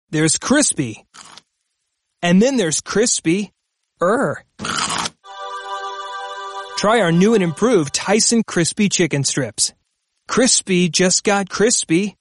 There's crispy. And then there's crispy-er. Try our new and improved Tyson Crispy Chicken Strips. Crispy just got crispy-er.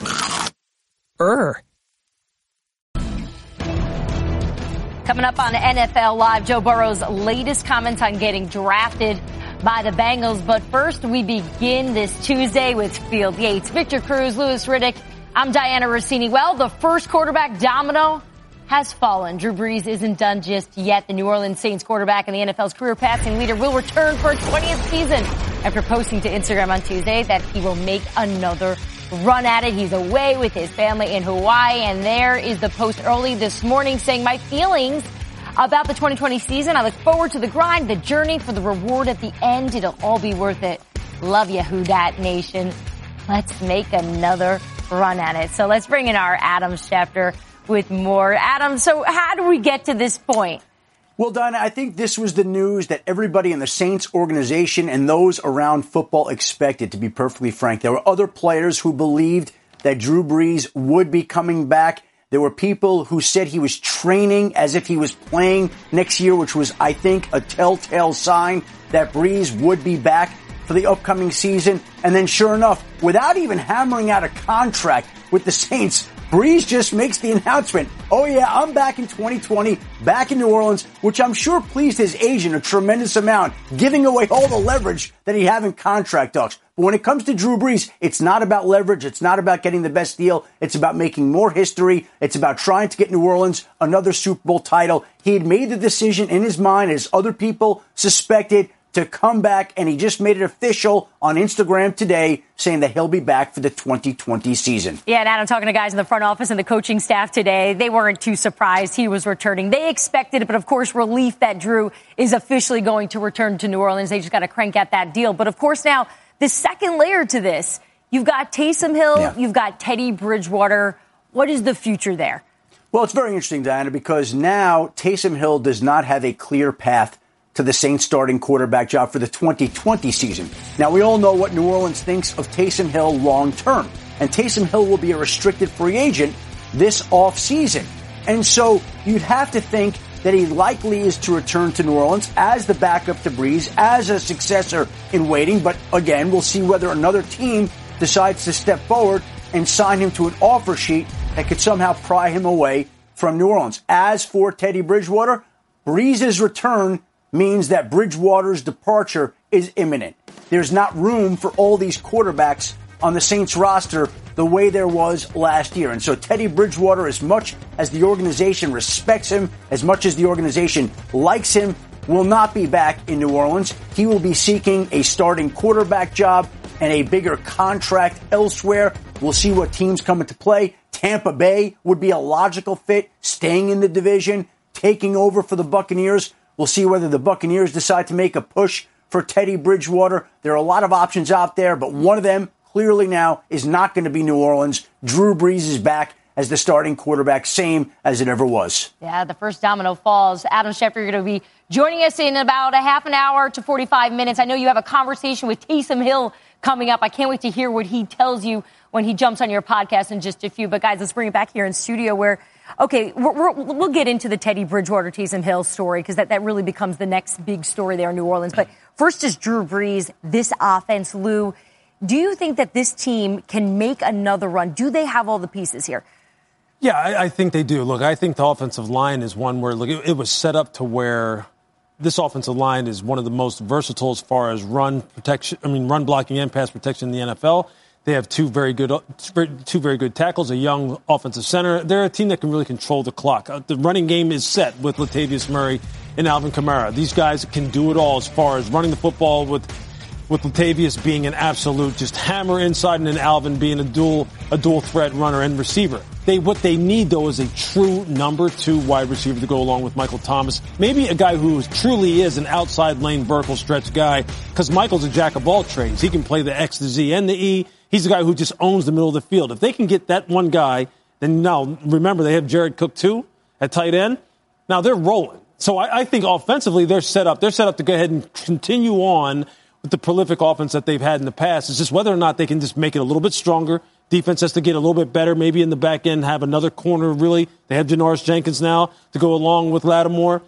Coming up on NFL Live, Joe Burrow's latest comments on getting drafted by the Bengals. But first, we begin this Tuesday with Field Yates, Victor Cruz, Louis Riddick. I'm Diana Rossini. Well, the first quarterback domino has fallen. Drew Brees isn't done just yet. The New Orleans Saints quarterback and the NFL's career passing leader will return for a 20th season after posting to Instagram on Tuesday that he will make another run at it. He's away with his family in Hawaii, and there is the post early this morning saying, my feelings about the 2020 season. I look forward to the grind, the journey, for the reward at the end. It'll all be worth it. Love ya, Who Dat Nation. Let's make another run at it. So let's bring in our Adam Schefter with more. Adam, so how do we get to this point? Well, Dinah, I think this was the news that everybody in the Saints organization and those around football expected, to be perfectly frank. There were other players who believed that Drew Brees would be coming back. There were people who said he was training as if he was playing next year, which was, I think, a telltale sign that Brees would be back for the upcoming season. And then sure enough, without even hammering out a contract with the Saints, Brees just makes the announcement, oh yeah, I'm back in 2020, back in New Orleans, which I'm sure pleased his agent a tremendous amount, giving away all the leverage that he had in contract talks. But when it comes to Drew Brees, it's not about leverage. It's not about getting the best deal. It's about making more history. It's about trying to get New Orleans another Super Bowl title. He had made the decision in his mind, as other people suspected, to come back, and he just made it official on Instagram today, saying that he'll be back for the 2020 season. Yeah, and Adam, talking to guys in the front office and the coaching staff today, they weren't too surprised he was returning. They expected it, but of course, relief that Drew is officially going to return to New Orleans. They just got to crank out that deal. But of course, now, the second layer to this, you've got Taysom Hill, You've got Teddy Bridgewater. What is the future there? Well, it's very interesting, Diana, because now Taysom Hill does not have a clear path to the Saints starting quarterback job for the 2020 season. Now, we all know what New Orleans thinks of Taysom Hill long term, and Taysom Hill will be a restricted free agent this offseason. And so you'd have to think that he likely is to return to New Orleans as the backup to Brees, as a successor in waiting. But again, we'll see whether another team decides to step forward and sign him to an offer sheet that could somehow pry him away from New Orleans. As for Teddy Bridgewater, Brees' return means that Bridgewater's departure is imminent. There's not room for all these quarterbacks on the Saints roster the way there was last year. And so Teddy Bridgewater, as much as the organization respects him, as much as the organization likes him, will not be back in New Orleans. He will be seeking a starting quarterback job and a bigger contract elsewhere. We'll see what teams come into play. Tampa Bay would be a logical fit, staying in the division, taking over for the Buccaneers. We'll see whether the Buccaneers decide to make a push for Teddy Bridgewater. There are a lot of options out there, but one of them clearly now is not going to be New Orleans. Drew Brees is back as the starting quarterback, same as it ever was. Yeah, the first domino falls. Adam Schefter, you're going to be joining us in about a half an hour to 45 minutes. I know you have a conversation with Taysom Hill coming up. I can't wait to hear what he tells you when he jumps on your podcast in just a few. But guys, let's bring it back here in studio where, okay, we'll get into the Teddy Bridgewater, Taysom Hill story because that really becomes the next big story there in New Orleans. But first is Drew Brees, this offense. Lou, do you think that this team can make another run? Do they have all the pieces here? Yeah, I think they do. Look, I think the offensive line is one where, look, it was set up to where this offensive line is one of the most versatile as far as run blocking and pass protection in the NFL. They have two very good tackles, a young offensive center. They're a team that can really control the clock. The running game is set with Latavius Murray and Alvin Kamara. These guys can do it all as far as running the football with Latavius being an absolute just hammer inside and then Alvin being a dual threat runner and receiver. What they need, though, is a true number 2 wide receiver to go along with Michael Thomas. Maybe a guy who truly is an outside lane vertical stretch guy because Michael's a jack of all trades. He can play the X, the Z, and the E. He's a guy who just owns the middle of the field. If they can get that one guy, then now, remember, they have Jared Cook, too, at tight end. Now, they're rolling. So I think offensively, they're set up. They're set up to go ahead and continue on with the prolific offense that they've had in the past. It's just whether or not they can just make it a little bit stronger, Defense has to get a little bit better, maybe in the back end, have another corner, really. They have Janoris Jenkins now to go along with Lattimore.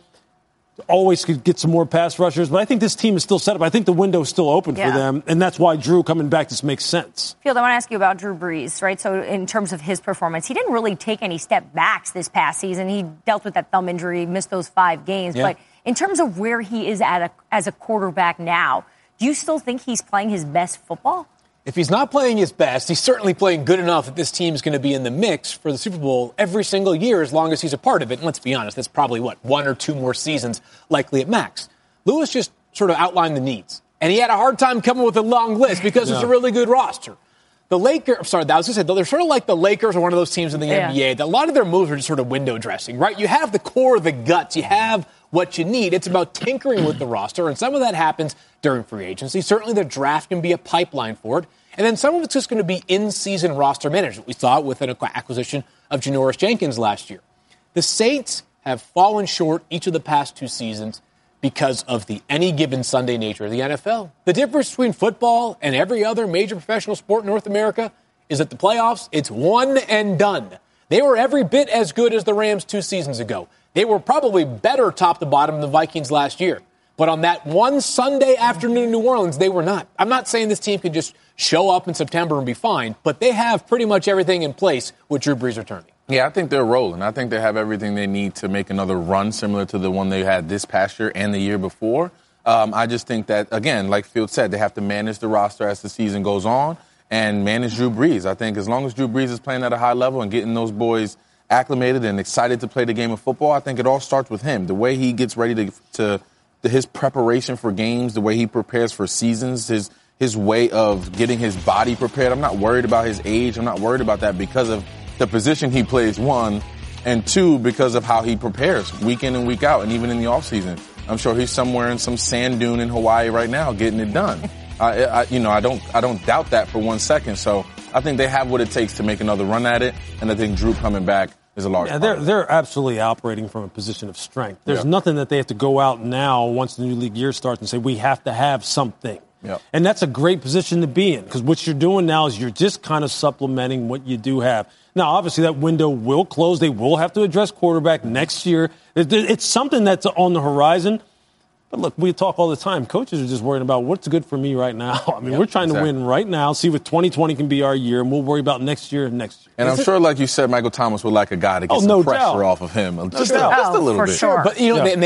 Always could get some more pass rushers, but I think this team is still set up. I think the window is still open for them, and that's why Drew coming back just makes sense. Field, I want to ask you about Drew Brees, right? So in terms of his performance, he didn't really take any step backs this past season. He dealt with that thumb injury, missed those 5 games. Yeah. But in terms of where he is as a quarterback now, do you still think he's playing his best football? If he's not playing his best, he's certainly playing good enough that this team's going to be in the mix for the Super Bowl every single year as long as he's a part of it. And let's be honest, that's probably, 1 or 2 more seasons likely at max. Lewis just sort of outlined the needs. And he had a hard time coming with a long list because it's a really good roster. The Lakers, I was going to say, they're sort of like the Lakers or one of those teams in the NBA. That a lot of their moves are just sort of window dressing, right? You have the core, the guts. You have what you need. It's about tinkering with the roster, and some of that happens during free agency. Certainly the draft can be a pipeline for it. And then some of it's just going to be in-season roster management. We saw it with an acquisition of Janoris Jenkins last year. The Saints have fallen short each of the past 2 seasons because of the any given Sunday nature of the NFL. The difference between football and every other major professional sport in North America is that the playoffs, it's one and done. They were every bit as good as the Rams 2 seasons ago. They were probably better top to bottom than the Vikings last year. But on that one Sunday afternoon in New Orleans, they were not. I'm not saying this team could just show up in September and be fine, but they have pretty much everything in place with Drew Brees returning. Yeah, I think they're rolling. I think they have everything they need to make another run similar to the one they had this past year and the year before. I just think that, again, like Field said, they have to manage the roster as the season goes on and manage Drew Brees. I think as long as Drew Brees is playing at a high level and getting those boys acclimated and excited to play the game of football, I think it all starts with him. The way he gets ready to his preparation for games, the way he prepares for seasons, his way of getting his body prepared. I'm not worried about his age. I'm not worried about that because of the position he plays, 1, and 2, because of how he prepares week in and week out, and even in the offseason. I'm sure he's somewhere in some sand dune in Hawaii right now getting it done. I don't doubt that for 1 second. So I think they have what it takes to make another run at it, and I think Drew coming back is a large part. They're absolutely operating from a position of strength. There's nothing that they have to go out now once the new league year starts and say we have to have something. Yep. And that's a great position to be in because what you're doing now is you're just kind of supplementing what you do have. Now, obviously, that window will close. They will have to address quarterback next year. It's something that's on the horizon. But look, we talk all the time. Coaches are just worrying about what's good for me right now. I mean, we're trying to win right now, see what 2020 can be our year, and we'll worry about next year and next year. And I'm sure, like you said, Michael Thomas would like a guy to get some pressure off of him. Just a little bit. Sure. But,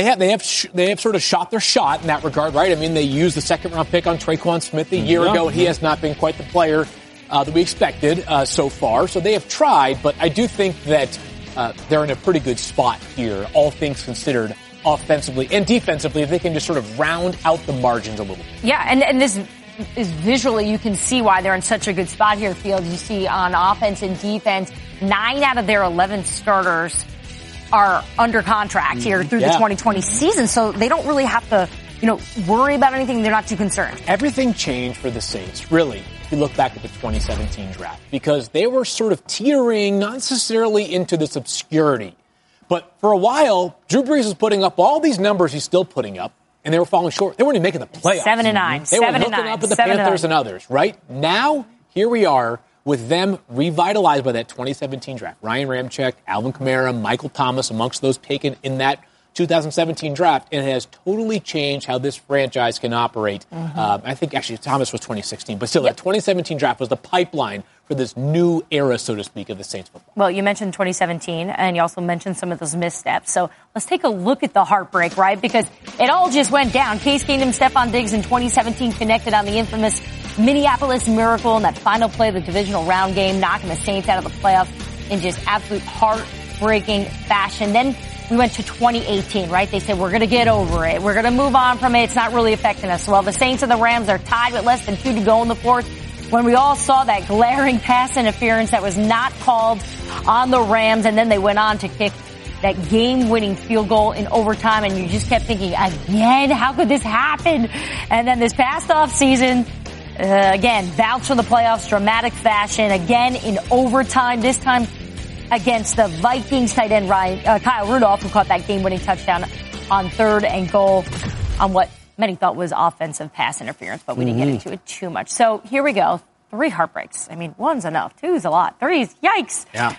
they have sort of shot their shot in that regard, right? I mean, they used the second-round pick on Traquan Smith a year ago, and he has not been quite the player that we expected so far. So they have tried, but I do think that they're in a pretty good spot here, all things considered, offensively and defensively, if they can just sort of round out the margins a little bit. Yeah, and this is visually, you can see why they're in such a good spot here, Field. You see on offense and defense, 9 out of their 11 starters are under contract here through the 2020 season, so they don't really have to, worry about anything. They're not too concerned. Everything changed for the Saints, really, if you look back at the 2017 draft, because they were sort of teetering, not necessarily into this obscurity. But for a while, Drew Brees was putting up all these numbers he's still putting up, and they were falling short. They weren't even making the playoffs. 7-9. They were hooking up with the Panthers and others, right? Now, here we are with them revitalized by that 2017 draft. Ryan Ramczyk, Alvin Kamara, Michael Thomas, amongst those taken in that 2017 draft, and it has totally changed how this franchise can operate. I think, actually, Thomas was 2016, but still, that 2017 draft was the pipeline for this new era, so to speak, of the Saints football. Well, you mentioned 2017, and you also mentioned some of those missteps. So let's take a look at the heartbreak, right? Because it all just went down. Case Keenum, Stephon Diggs in 2017 connected on the infamous Minneapolis Miracle in that final play of the divisional round game, knocking the Saints out of the playoffs in just absolute heartbreaking fashion. Then we went to 2018, right? They said, we're going to get over it. We're going to move on from it. It's not really affecting us. Well, the Saints and the Rams are tied with less than 2 to go in the fourth, when we all saw that glaring pass interference that was not called on the Rams, and then they went on to kick that game-winning field goal in overtime, and you just kept thinking, again, how could this happen? And then this past offseason, again, bounced from the playoffs, dramatic fashion, again in overtime, this time against the Vikings tight end Kyle Rudolph, who caught that game-winning touchdown on 3rd and goal on what many thought was offensive pass interference, but we didn't get into it too much. So here we go. 3 heartbreaks. I mean, 1's enough. 2's a lot. 3's, yikes. Yeah.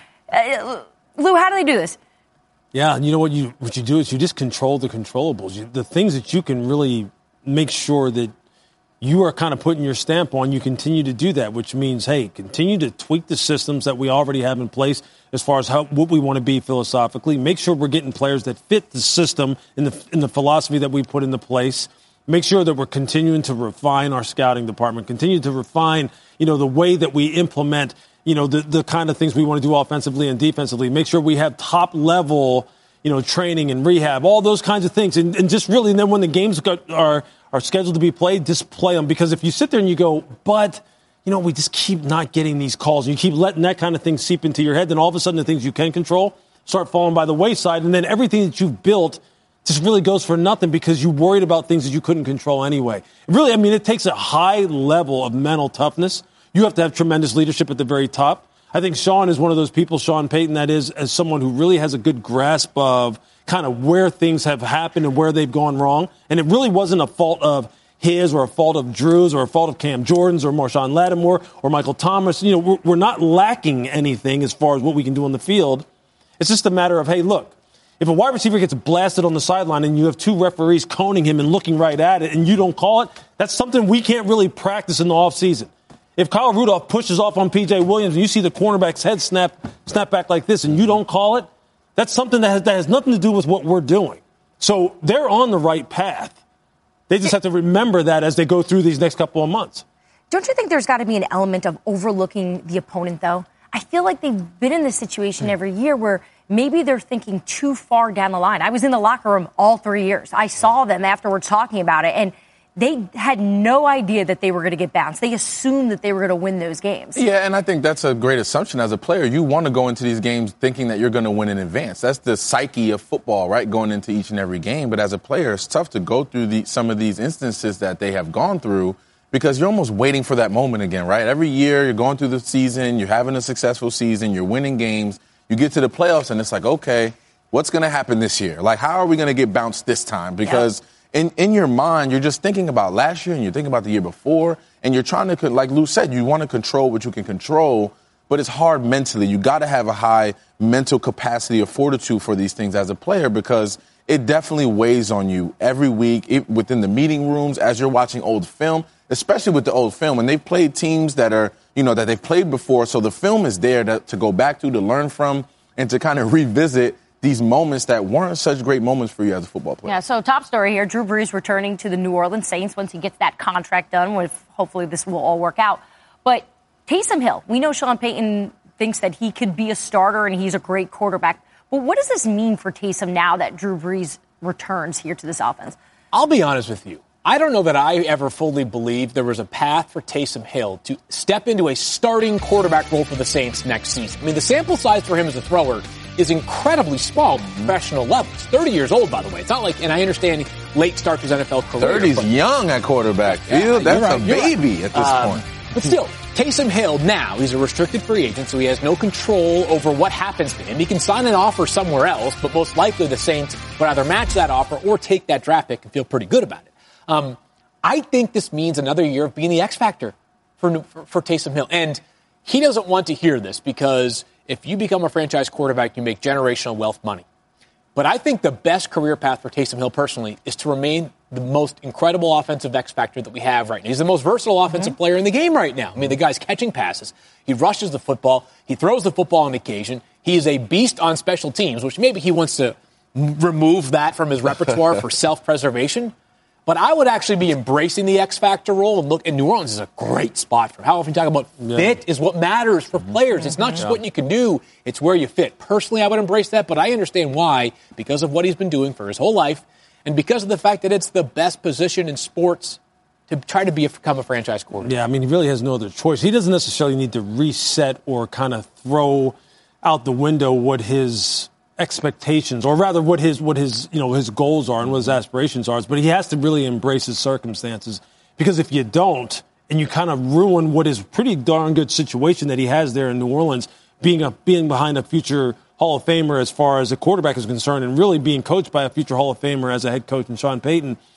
Lou, how do they do this? Yeah, and you know what you do is you just control the controllables. The things that you can really make sure that you are kind of putting your stamp on, you continue to do that, which means, hey, continue to tweak the systems that we already have in place as far as what we want to be philosophically. Make sure we're getting players that fit the system in the philosophy that we put into place. Make sure that we're continuing to refine our scouting department, continue to refine, the way that we implement, the kind of things we want to do offensively and defensively. Make sure we have top level, training and rehab, all those kinds of things. And just really, and then when the games are scheduled to be played, just play them. Because if you sit there and you go, but, we just keep not getting these calls, and you keep letting that kind of thing seep into your head, then all of a sudden the things you can control start falling by the wayside. And then everything that you've built just really goes for nothing because you worried about things that you couldn't control anyway. Really, it takes a high level of mental toughness. You have to have tremendous leadership at the very top. I think Sean is one of those people, Sean Payton, that is, as someone who really has a good grasp of kind of where things have happened and where they've gone wrong. And it really wasn't a fault of his or a fault of Drew's or a fault of Cam Jordan's or Marshawn Lattimore or Michael Thomas. We're not lacking anything as far as what we can do on the field. It's just a matter of, hey, look, if a wide receiver gets blasted on the sideline and you have 2 referees coning him and looking right at it and you don't call it, that's something we can't really practice in the offseason. If Kyle Rudolph pushes off on P.J. Williams and you see the cornerback's head snap back like this and you don't call it, that's something that has nothing to do with what we're doing. So they're on the right path. They just have to remember that as they go through these next couple of months. Don't you think there's got to be an element of overlooking the opponent, though? I feel like they've been in this situation every year where maybe they're thinking too far down the line. I was in the locker room all 3 years. I saw them afterwards talking about it, and they had no idea that they were going to get bounced. They assumed that they were going to win those games. Yeah, and I think that's a great assumption as a player. You want to go into these games thinking that you're going to win in advance. That's the psyche of football, right, going into each and every game. But as a player, it's tough to go through some of these instances that they have gone through because you're almost waiting for that moment again, right? Every year you're going through the season, you're having a successful season, you're winning games. You get to the playoffs, and it's like, okay, what's going to happen this year? Like, how are we going to get bounced this time? Because in your mind, you're just thinking about last year and you're thinking about the year before, and you're trying to, like Lou said, you want to control what you can control, but it's hard mentally. You got to have a high mental capacity or fortitude for these things as a player because it definitely weighs on you every week within the meeting rooms as you're watching old film, especially with the old film. And they've played teams that are, that they've played before, so the film is there to go back to learn from, and to kind of revisit these moments that weren't such great moments for you as a football player. Yeah, so top story here, Drew Brees returning to the New Orleans Saints once he gets that contract done. Hopefully this will all work out. But Taysom Hill, we know Sean Payton thinks that he could be a starter and he's a great quarterback. But what does this mean for Taysom now that Drew Brees returns here to this offense? I'll be honest with you. I don't know that I ever fully believed there was a path for Taysom Hill to step into a starting quarterback role for the Saints next season. The sample size for him as a thrower is incredibly small at professional level. He's 30 years old, by the way. It's not like, and I understand late start to his NFL career. 30's young at quarterback. Yeah, that's a baby at this point. But still, Taysom Hill now, he's a restricted free agent, so he has no control over what happens to him. He can sign an offer somewhere else, but most likely the Saints would either match that offer or take that draft pick and feel pretty good about it. I think this means another year of being the X factor for Taysom Hill. And he doesn't want to hear this because if you become a franchise quarterback, you make generational wealth money. But I think the best career path for Taysom Hill personally is to remain the most incredible offensive X factor that we have right now. He's the most versatile offensive player in the game right now. The guy's catching passes. He rushes the football. He throws the football on occasion. He is a beast on special teams, which maybe he wants to remove that from his repertoire for self-preservation. But I would actually be embracing the X Factor role and New Orleans is a great spot for him. How often you talk about fit is what matters for players. It's not just what you can do, it's where you fit. Personally, I would embrace that, but I understand why, because of what he's been doing for his whole life, and because of the fact that it's the best position in sports to try to become a franchise quarterback. Yeah, he really has no other choice. He doesn't necessarily need to reset or kind of throw out the window what his expectations, or rather what his his goals are and what his aspirations are. But he has to really embrace his circumstances, because if you don't, and you kind of ruin what is pretty darn good situation that he has there in New Orleans, being behind a future Hall of Famer as far as a quarterback is concerned, and really being coached by a future Hall of Famer as a head coach in Sean Payton,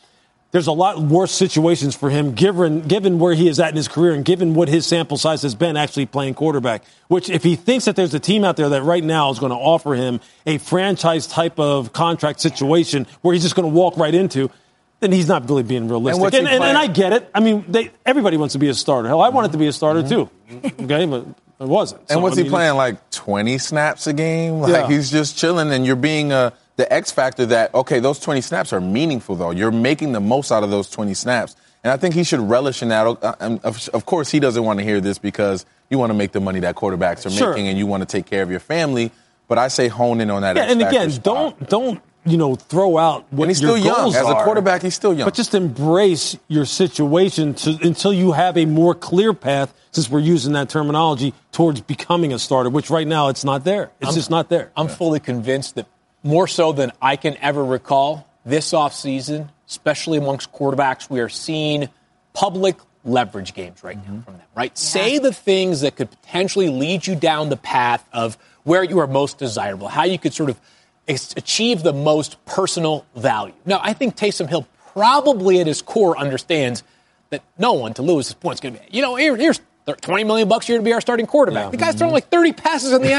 there's a lot worse situations for him given where he is at in his career and given what his sample size has been actually playing quarterback, which if he thinks that there's a team out there that right now is going to offer him a franchise type of contract situation where he's just going to walk right into, then he's not really being realistic. And I get it. I mean, everybody wants to be a starter. Hell, I wanted to be a starter too. Okay, but it wasn't. And he playing like 20 snaps a game? He's just chilling, and you're being the X factor that, okay, those 20 snaps are meaningful, though. You're making the most out of those 20 snaps. And I think he should relish in that. Of course, he doesn't want to hear this because you want to make the money that quarterbacks are making and you want to take care of your family. But I say hone in on that X factor. And again, don't throw out what and he's your still goals young. are. As a quarterback, he's still young. But just embrace your situation until you have a more clear path, since we're using that terminology, towards becoming a starter, which right now it's not there. It's just not there. I'm fully convinced that more so than I can ever recall, this offseason, especially amongst quarterbacks, we are seeing public leverage games right now from them, right? Yeah. Say the things that could potentially lead you down the path of where you are most desirable, how you could sort of achieve the most personal value. Now, I think Taysom Hill probably at his core understands that no one, to Lewis's point, is going to be, here's $20 million a year to be our starting quarterback. Yeah. The guy's throwing like 30 passes in the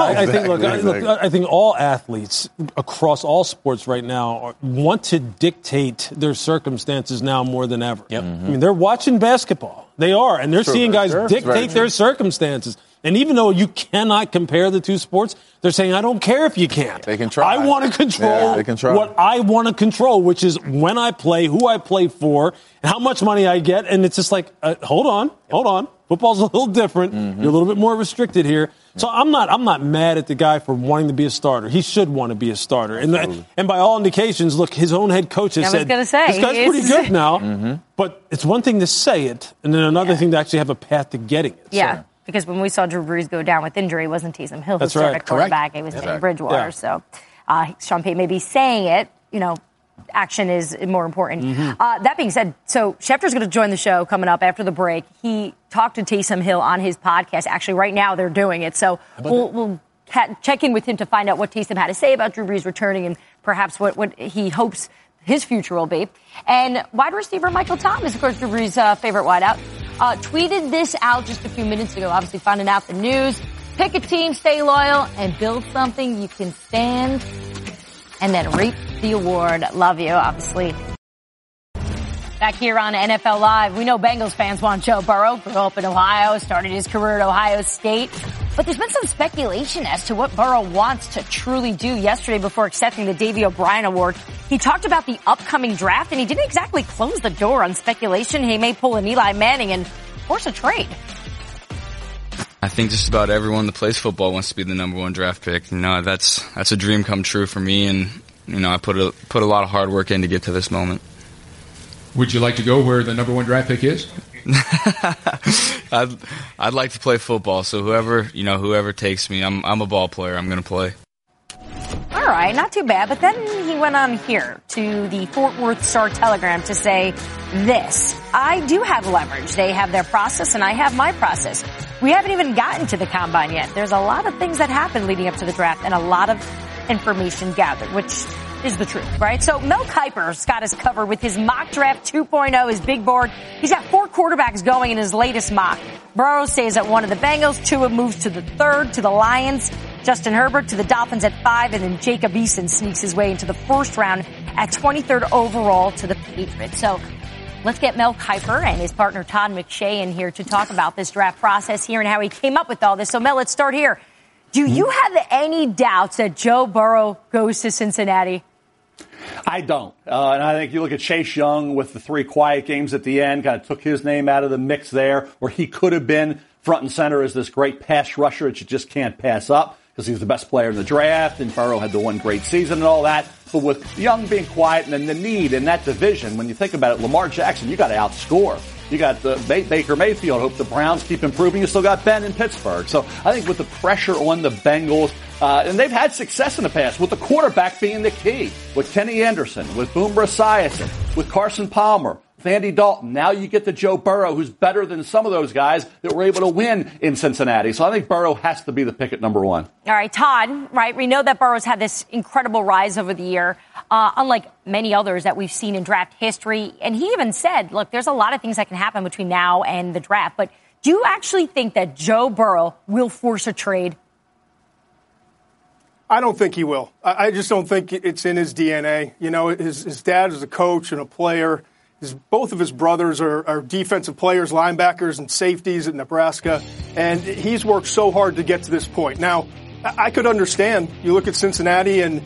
NFL. I think all athletes across all sports right now want to dictate their circumstances now more than ever. Yep. I mean, they're watching basketball. They are, and they're seeing guys dictate their circumstances. And even though you cannot compare the two sports, they're saying, I don't care if you can't. They can try. I want to control what I want to control, which is when I play, who I play for, and how much money I get. And it's just like, hold on. Football's a little different. You're a little bit more restricted here. So I'm not mad at the guy for wanting to be a starter. He should want to be a starter. And by all indications, look, his own head coach has said, this guy's pretty good now. But it's one thing to say it, and then another thing to actually have a path to getting it. Yeah. So. Because when we saw Drew Brees go down with injury, it wasn't Taysom Hill who started quarterback. It was Teddy Bridgewater. Yeah. So Sean Payton may be saying it, action is more important. That being said, so Schefter's going to join the show coming up after the break. He talked to Taysom Hill on his podcast. Actually, right now they're doing it. So we'll check in with him to find out what Taysom had to say about Drew Brees returning and perhaps what he hopes his future will be. And wide receiver Michael Thomas, of course, Drew Brees' favorite wideout, tweeted this out just a few minutes ago, obviously finding out the news. Pick a team, stay loyal, and build something you can stand and then reap the award. Love you, obviously. Back here on NFL Live, we know Bengals fans want Joe Burrow. Grew up in Ohio, started his career at Ohio State. But there's been some speculation as to what Burrow wants to truly do. Yesterday, before accepting the Davey O'Brien Award, he talked about the upcoming draft, and he didn't exactly close the door on speculation he may pull an Eli Manning and force a trade. I think just about everyone that plays football wants to be the number one draft pick. That's a dream come true for me, and I put a lot of hard work in to get to this moment. Would you like to go where the number one draft pick is? I'd like to play football, so whoever takes me, I'm a ball player. I'm going to play. All right, not too bad. But then he went on here to the Fort Worth Star-Telegram to say this: I do have leverage. They have their process, and I have my process. We haven't even gotten to the combine yet. There's a lot of things that happen leading up to the draft and a lot of information gathered, which is the truth, right? So Mel Kiper's got us covered with his mock draft 2.0, his big board. He's got 4 quarterbacks going in his latest mock. Burrow stays at 1 of the Bengals. Tua moves to the 3rd to the Lions. Justin Herbert to the Dolphins at 5, and then Jacob Eason sneaks his way into the 1st round at 23rd overall to the Patriots. So let's get Mel Kiper and his partner Todd McShay in here to talk about this draft process here and how he came up with all this. So Mel, let's start here. Do you have any doubts that Joe Burrow goes to Cincinnati? I don't. And I think you look at Chase Young with the 3 quiet games at the end, kind of took his name out of the mix there, where he could have been front and center as this great pass rusher that you just can't pass up because he's the best player in the draft, and Burrow had the one great season and all that. But with Young being quiet and then the need in that division, when you think about it, Lamar Jackson, you got to outscore. You got Baker Mayfield. Hope the Browns keep improving. You still got Ben in Pittsburgh. So I think with the pressure on the Bengals, and they've had success in the past with the quarterback being the key, with Kenny Anderson, with Boomer Esiason, with Carson Palmer, with Andy Dalton. Now you get to Joe Burrow, who's better than some of those guys that were able to win in Cincinnati. So I think Burrow has to be the pick at number 1. All right, Todd, right? We know that Burrow's had this incredible rise over the year. unlike many others that we've seen in draft history. And he even said, look, there's a lot of things that can happen between now and the draft. But do you actually think that Joe Burrow will force a trade? I don't think he will. I just don't think it's in his DNA. You know, his dad is a coach and a player. Both of his brothers are defensive players, linebackers and safeties at Nebraska. And he's worked so hard to get to this point. Now, I could understand. You look at Cincinnati and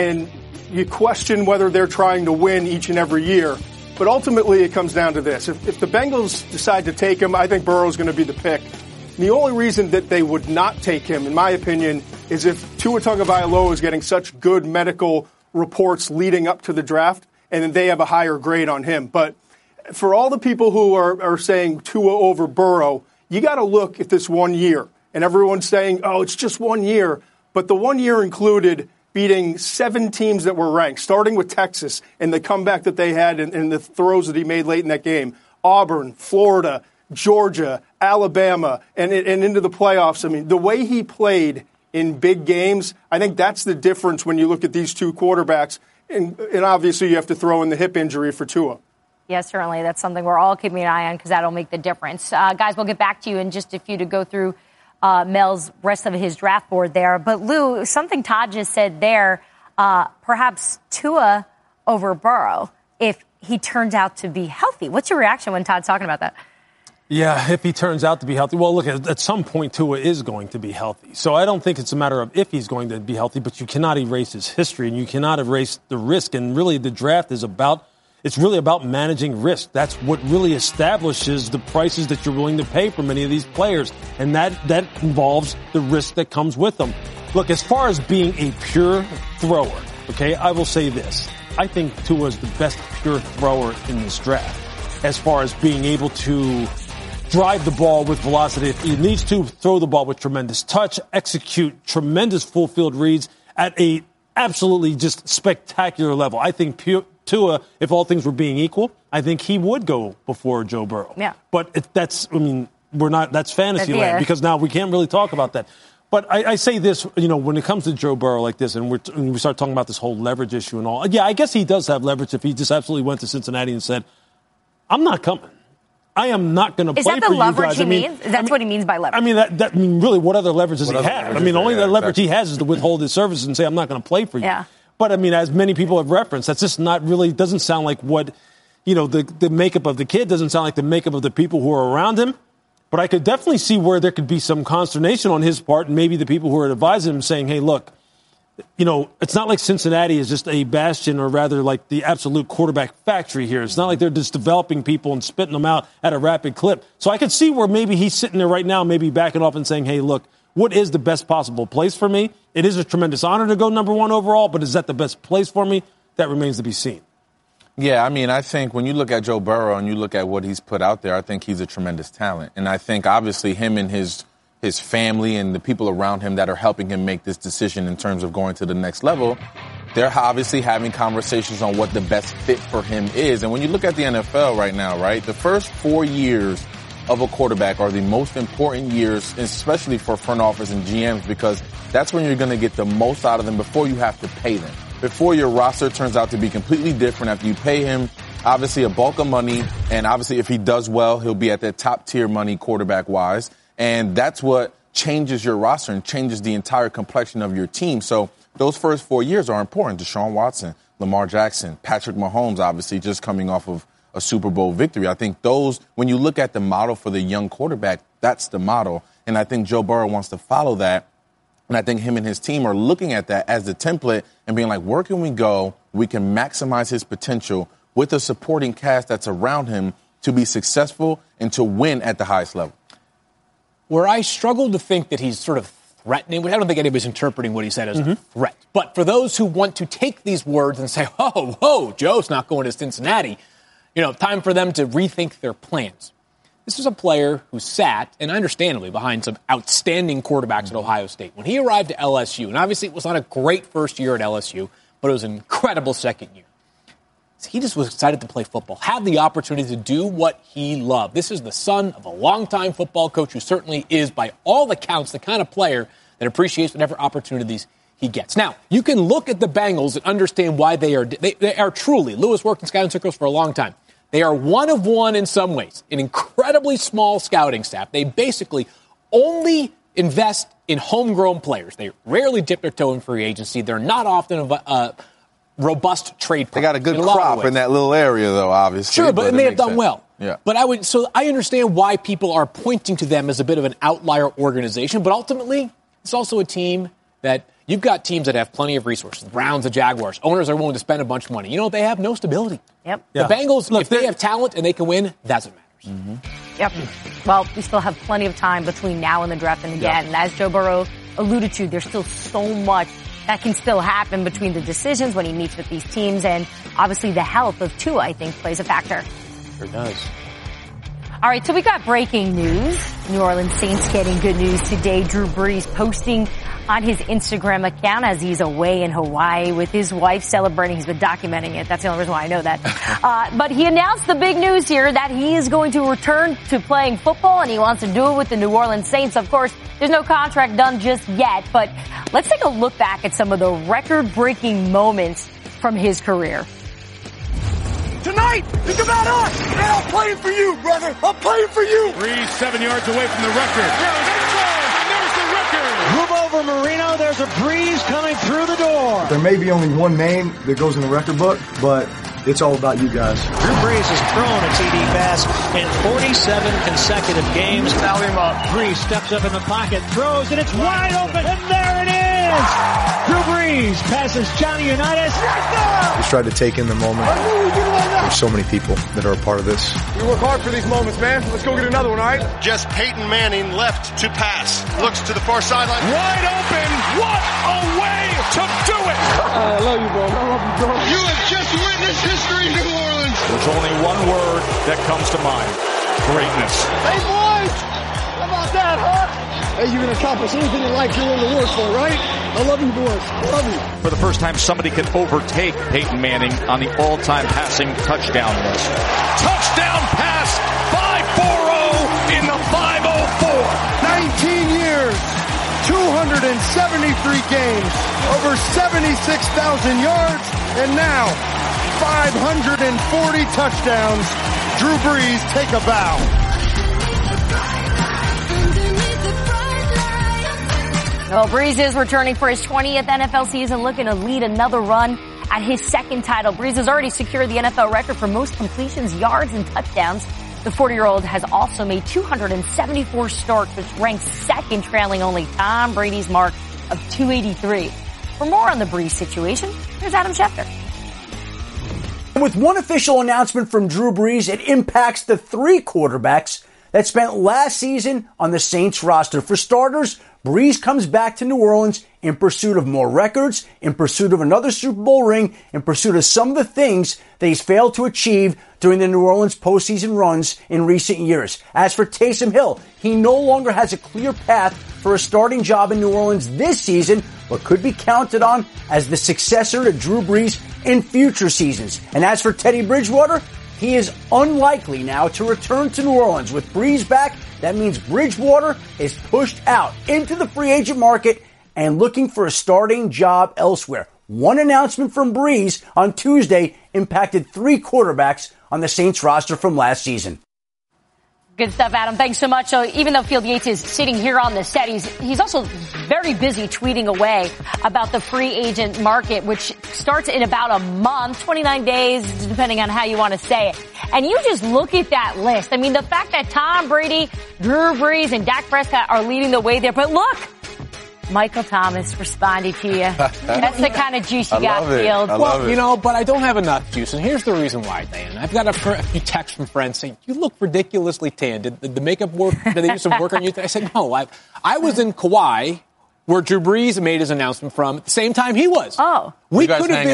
you question whether they're trying to win each and every year. But ultimately, it comes down to this. If the Bengals decide to take him, I think Burrow's going to be the pick. The only reason that they would not take him, in my opinion, is if Tua Tagovailoa is getting such good medical reports leading up to the draft, and then they have a higher grade on him. But for all the people who are saying Tua over Burrow, you got to look at this 1 year. And everyone's saying, oh, it's just 1 year. But the 1 year included beating 7 teams that were ranked, starting with Texas and the comeback that they had and the throws that he made late in that game. Auburn, Florida, Georgia, Alabama, and into the playoffs. I mean, the way he played in big games, I think that's the difference when you look at these two quarterbacks. And obviously you have to throw in the hip injury for Tua. Yes, certainly. That's something we're all keeping an eye on because that'll make the difference. Guys, we'll get back to you in just a few to go through Mel's rest of his draft board there. But, Lou, something Todd just said there, perhaps Tua over Burrow if he turns out to be healthy. What's your reaction when Todd's talking about that? Yeah, if he turns out to be healthy. Well, look, at some point, Tua is going to be healthy. So I don't think it's a matter of if he's going to be healthy, but you cannot erase his history and you cannot erase the risk. And really, the draft is it's really about managing risk. That's what really establishes the prices that you're willing to pay for many of these players. And that involves the risk that comes with them. Look, as far as being a pure thrower, okay, I will say this. I think Tua is the best pure thrower in this draft as far as being able to drive the ball with velocity. If he needs to, throw the ball with tremendous touch, execute tremendous full field reads at a absolutely just spectacular level. I think Tua, if all things were being equal, I think he would go before Joe Burrow. Yeah. But that's fantasy land because now we can't really talk about that. But I say this, when it comes to Joe Burrow like this, and we start talking about this whole leverage issue and all, yeah, I guess he does have leverage if he just absolutely went to Cincinnati and said, I'm not coming. I am not going to play for you guys. Is that the leverage he means? That's what he means by leverage. I mean, really, what other leverage does he have? I mean, only the leverage he has is to withhold his services and say, I'm not going to play for you. Yeah. But, I mean, as many people have referenced, that's just not really, doesn't sound like what, the makeup of the kid doesn't sound like the makeup of the people who are around him. But I could definitely see where there could be some consternation on his part and maybe the people who are advising him saying, hey, look, it's not like Cincinnati is just a bastion or rather like the absolute quarterback factory here. It's not like they're just developing people and spitting them out at a rapid clip. So I could see where maybe he's sitting there right now, maybe backing off and saying, hey, look, what is the best possible place for me? It is a tremendous honor to go number one overall, but is that the best place for me? That remains to be seen. Yeah, I mean, I think when you look at Joe Burrow and you look at what he's put out there, I think he's a tremendous talent. And I think obviously him and his family and the people around him that are helping him make this decision in terms of going to the next level, they're obviously having conversations on what the best fit for him is. And when you look at the NFL right now, right, the first 4 years of a quarterback are the most important years, especially for front office and GMs, because that's when you're going to get the most out of them before you have to pay them. Before your roster turns out to be completely different after you pay him, obviously, a bulk of money. And obviously, if he does well, he'll be at that top tier money quarterback-wise. And that's what changes your roster and changes the entire complexion of your team. So those first 4 years are important. Deshaun Watson, Lamar Jackson, Patrick Mahomes, obviously, just coming off of a Super Bowl victory. I think those, when you look at the model for the young quarterback, that's the model. And I think Joe Burrow wants to follow that. And I think him and his team are looking at that as the template and being like, where can we go? We can maximize his potential with a supporting cast that's around him to be successful and to win at the highest level. Where I struggle to think that he's sort of threatening, I don't think anybody's interpreting what he said as a threat. But for those who want to take these words and say, whoa, Joe's not going to Cincinnati, time for them to rethink their plans. This is a player who sat, and understandably, behind some outstanding quarterbacks at Ohio State. When he arrived at LSU, and obviously it was not a great first year at LSU, but it was an incredible second year. He just was excited to play football, had the opportunity to do what he loved. This is the son of a longtime football coach who certainly is, by all accounts, the kind of player that appreciates whatever opportunities he gets. Now, you can look at the Bengals and understand why they are truly, Lewis worked in scouting circles for a long time. They are one of one in some ways, an incredibly small scouting staff. They basically only invest in homegrown players. They rarely dip their toe in free agency. They're not often a robust trade. They got a good crop in that little area, though, obviously. Sure, but they have done well. Yeah. But I understand why people are pointing to them as a bit of an outlier organization. But ultimately, it's also a team that you've got teams that have plenty of resources. The Browns, the Jaguars. Owners are willing to spend a bunch of money. You know what they have? No stability. Yep. The Bengals, look, if they have talent and they can win, that's what matters. Mm-hmm. Yep. Well, we still have plenty of time between now and the draft. And again, and as Joe Burrow alluded to, there's still so much that can still happen between the decisions when he meets with these teams. And obviously the health of Tua, I think, plays a factor. Sure does. All right, so we got breaking news. New Orleans Saints getting good news today. Drew Brees posting on his Instagram account as he's away in Hawaii with his wife celebrating. He's been documenting it. That's the only reason why I know that. But he announced the big news here that he is going to return to playing football, and he wants to do it with the New Orleans Saints. Of course, there's no contract done just yet, but let's take a look back at some of the record-breaking moments from his career. Tonight, it's about us, and I'm playing for you, brother. I'm playing for you. Brees 7 yards away from the record. There's the record. Move over, Marino. There's a Brees coming through the door. There may be only one name that goes in the record book, but it's all about you guys. Drew Brees has thrown a TD pass in 47 consecutive games. Foul him up. Brees steps up in the pocket, throws, and it's wide open, and there it is! Drew Brees passes Johnny Unitas. Just tried to take in the moment. There's so many people that are a part of this. We work hard for these moments, man. Let's go get another one, all right? Just Peyton Manning left to pass. Looks to the far sideline. Wide open. What a way to do it. I love you, bro. I love you, bro. You have just witnessed history, New Orleans. There's only one word that comes to mind. Greatness. Hey, boys. How about that, huh? Hey, you can accomplish anything in life you're willing to work for, right? I love you, boys. I love you. For the first time, somebody can overtake Peyton Manning on the all-time passing touchdown list. Touchdown pass, 540 in the 504. 19 years, 273 games, over 76,000 yards, and now 540 touchdowns. Drew Brees, take a bow. Well, Brees is returning for his 20th NFL season, looking to lead another run at his second title. Brees has already secured the NFL record for most completions, yards, and touchdowns. The 40-year-old has also made 274 starts, which ranks second, trailing only Tom Brady's mark of 283. For more on the Brees situation, here's Adam Schefter. With one official announcement from Drew Brees, it impacts the three quarterbacks that spent last season on the Saints roster. For starters, Brees comes back to New Orleans in pursuit of more records, in pursuit of another Super Bowl ring, in pursuit of some of the things that he's failed to achieve during the New Orleans postseason runs in recent years. As for Taysom Hill, he no longer has a clear path for a starting job in New Orleans this season, but could be counted on as the successor to Drew Brees in future seasons. And as for Teddy Bridgewater, he is unlikely now to return to New Orleans. With Brees back, that means Bridgewater is pushed out into the free agent market and looking for a starting job elsewhere. One announcement from Brees on Tuesday impacted three quarterbacks on the Saints roster from last season. Good stuff, Adam. Thanks so much. So even though Field Yates is sitting here on the set, he's also very busy tweeting away about the free agent market, which starts in about a month, 29 days, depending on how you want to say it. And you just look at that list. I mean, the fact that Tom Brady, Drew Brees, and Dak Prescott are leading the way there. But look, Michael Thomas responded to you. That's the kind of juice you got, Field. Well, you know, but I don't have enough juice, and here's the reason why, Dan. I've got a few texts from friends saying, you look ridiculously tan. Did the makeup work? Did they do some work on you? I said, no. I was in Kauai, where Drew Brees made his announcement from at the same time he was. Oh. We could have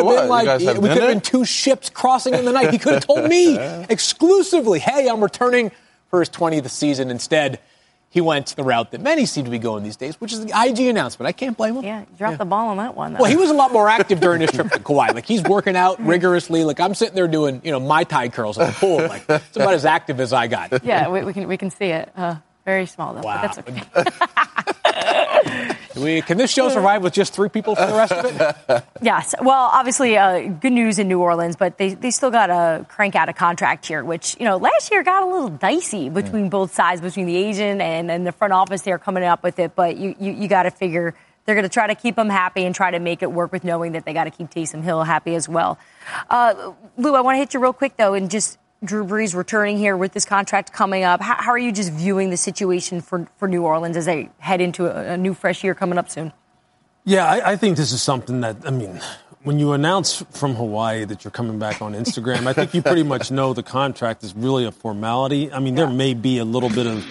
been two ships crossing in the night. He could have told me exclusively, hey, I'm returning for his 20th season. Instead, he went the route that many seem to be going these days, which is the IG announcement. I can't blame him. Yeah, dropped the ball on that one, though. Well, he was a lot more active during his trip to Kauai. Like, he's working out rigorously. Like, I'm sitting there doing, Mai Tai curls at the pool. Like, it's about as active as I got. Yeah, we can see it. Very small, though. Wow. But that's okay. Can this show survive with just 3 people for the rest of it? Yes. Well, obviously, good news in New Orleans, but they still got to crank out a contract here, which, last year got a little dicey between both sides, between the agent and the front office. They're coming up with it, but you got to figure they're going to try to keep him happy and try to make it work with knowing that they got to keep Taysom Hill happy as well. Lou, I want to hit you real quick, though, and just Drew Brees returning here with this contract coming up. How are you just viewing the situation for New Orleans as they head into a new fresh year coming up soon? Yeah, I think this is something that, when you announce from Hawaii that you're coming back on Instagram, I think you pretty much know the contract is really a formality. There may be a little bit of,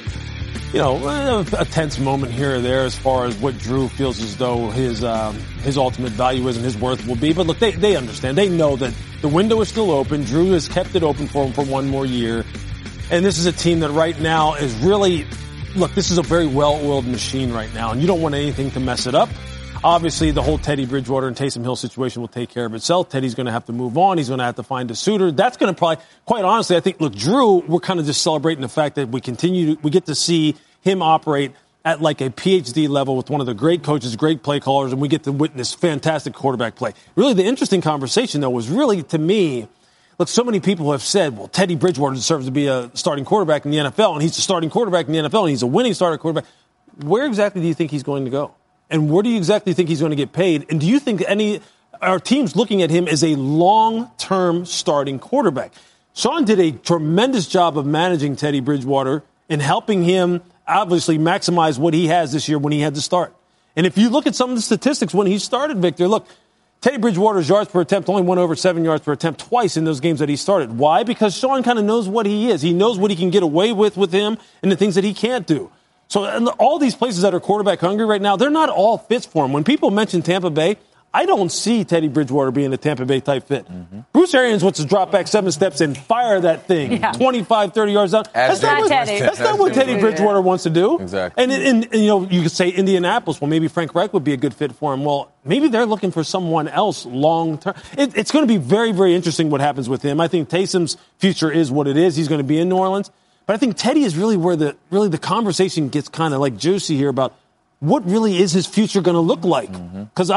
a tense moment here or there as far as what Drew feels as though his ultimate value is and his worth will be. But look, they understand. They know that the window is still open. Drew has kept it open for him for one more year. And this is a team that right now is really, look, this is a very well-oiled machine right now, and you don't want anything to mess it up. Obviously, the whole Teddy Bridgewater and Taysom Hill situation will take care of itself. Teddy's going to have to move on. He's going to have to find a suitor. That's going to probably, quite honestly, I think, look, Drew, we're kind of just celebrating the fact that we get to see him operate at like a PhD level with one of the great coaches, great play callers, and we get to witness fantastic quarterback play. Really, the interesting conversation, though, was really, to me, look, so many people have said, well, Teddy Bridgewater deserves to be a starting quarterback in the NFL, and he's the starting quarterback in the NFL, and he's a winning starting quarterback. Where exactly do you think he's going to go? And where do you exactly think he's going to get paid? And do you think our team's looking at him as a long-term starting quarterback? Sean did a tremendous job of managing Teddy Bridgewater and helping him obviously maximize what he has this year when he had to start. And if you look at some of the statistics when he started, Victor, look, Teddy Bridgewater's yards per attempt only went over 7 yards per attempt twice in those games that he started. Why? Because Sean kind of knows what he is. He knows what he can get away with him and the things that he can't do. So all these places that are quarterback hungry right now, they're not all fits for him. When people mention Tampa Bay, I don't see Teddy Bridgewater being a Tampa Bay type fit. Mm-hmm. Bruce Arians wants to drop back 7 steps and fire that thing 25, 30 yards down. That's not what Teddy Bridgewater wants to do. Exactly. And you could say Indianapolis, well, maybe Frank Reich would be a good fit for him. Well, maybe they're looking for someone else long term. It's going to be very, very interesting what happens with him. I think Taysom's future is what it is. He's going to be in New Orleans. But I think Teddy is really where the conversation gets kind of like juicy here about what really is his future going to look like. Because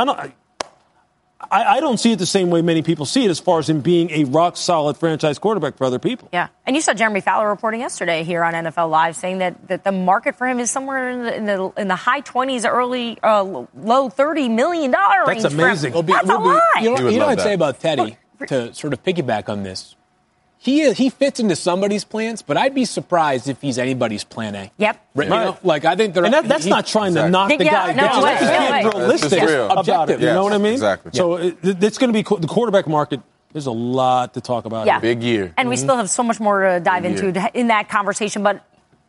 I don't see it the same way many people see it as far as him being a rock-solid franchise quarterback for other people. Yeah, and you saw Jeremy Fowler reporting yesterday here on NFL Live saying that the market for him is somewhere in the high 20s, early, low $30 million range. That's amazing. That's a lot. You know what I'd say about Teddy, to sort of piggyback on this? He fits into somebody's plans, but I'd be surprised if he's anybody's plan A. Yep. Right. Like I think that's not trying to knock the guy down. That's just being realistic about it. You know what I mean? Exactly. So it's going to be the quarterback market. There's a lot to talk about. Yeah. Big year. And we still have so much more to dive into in that conversation. But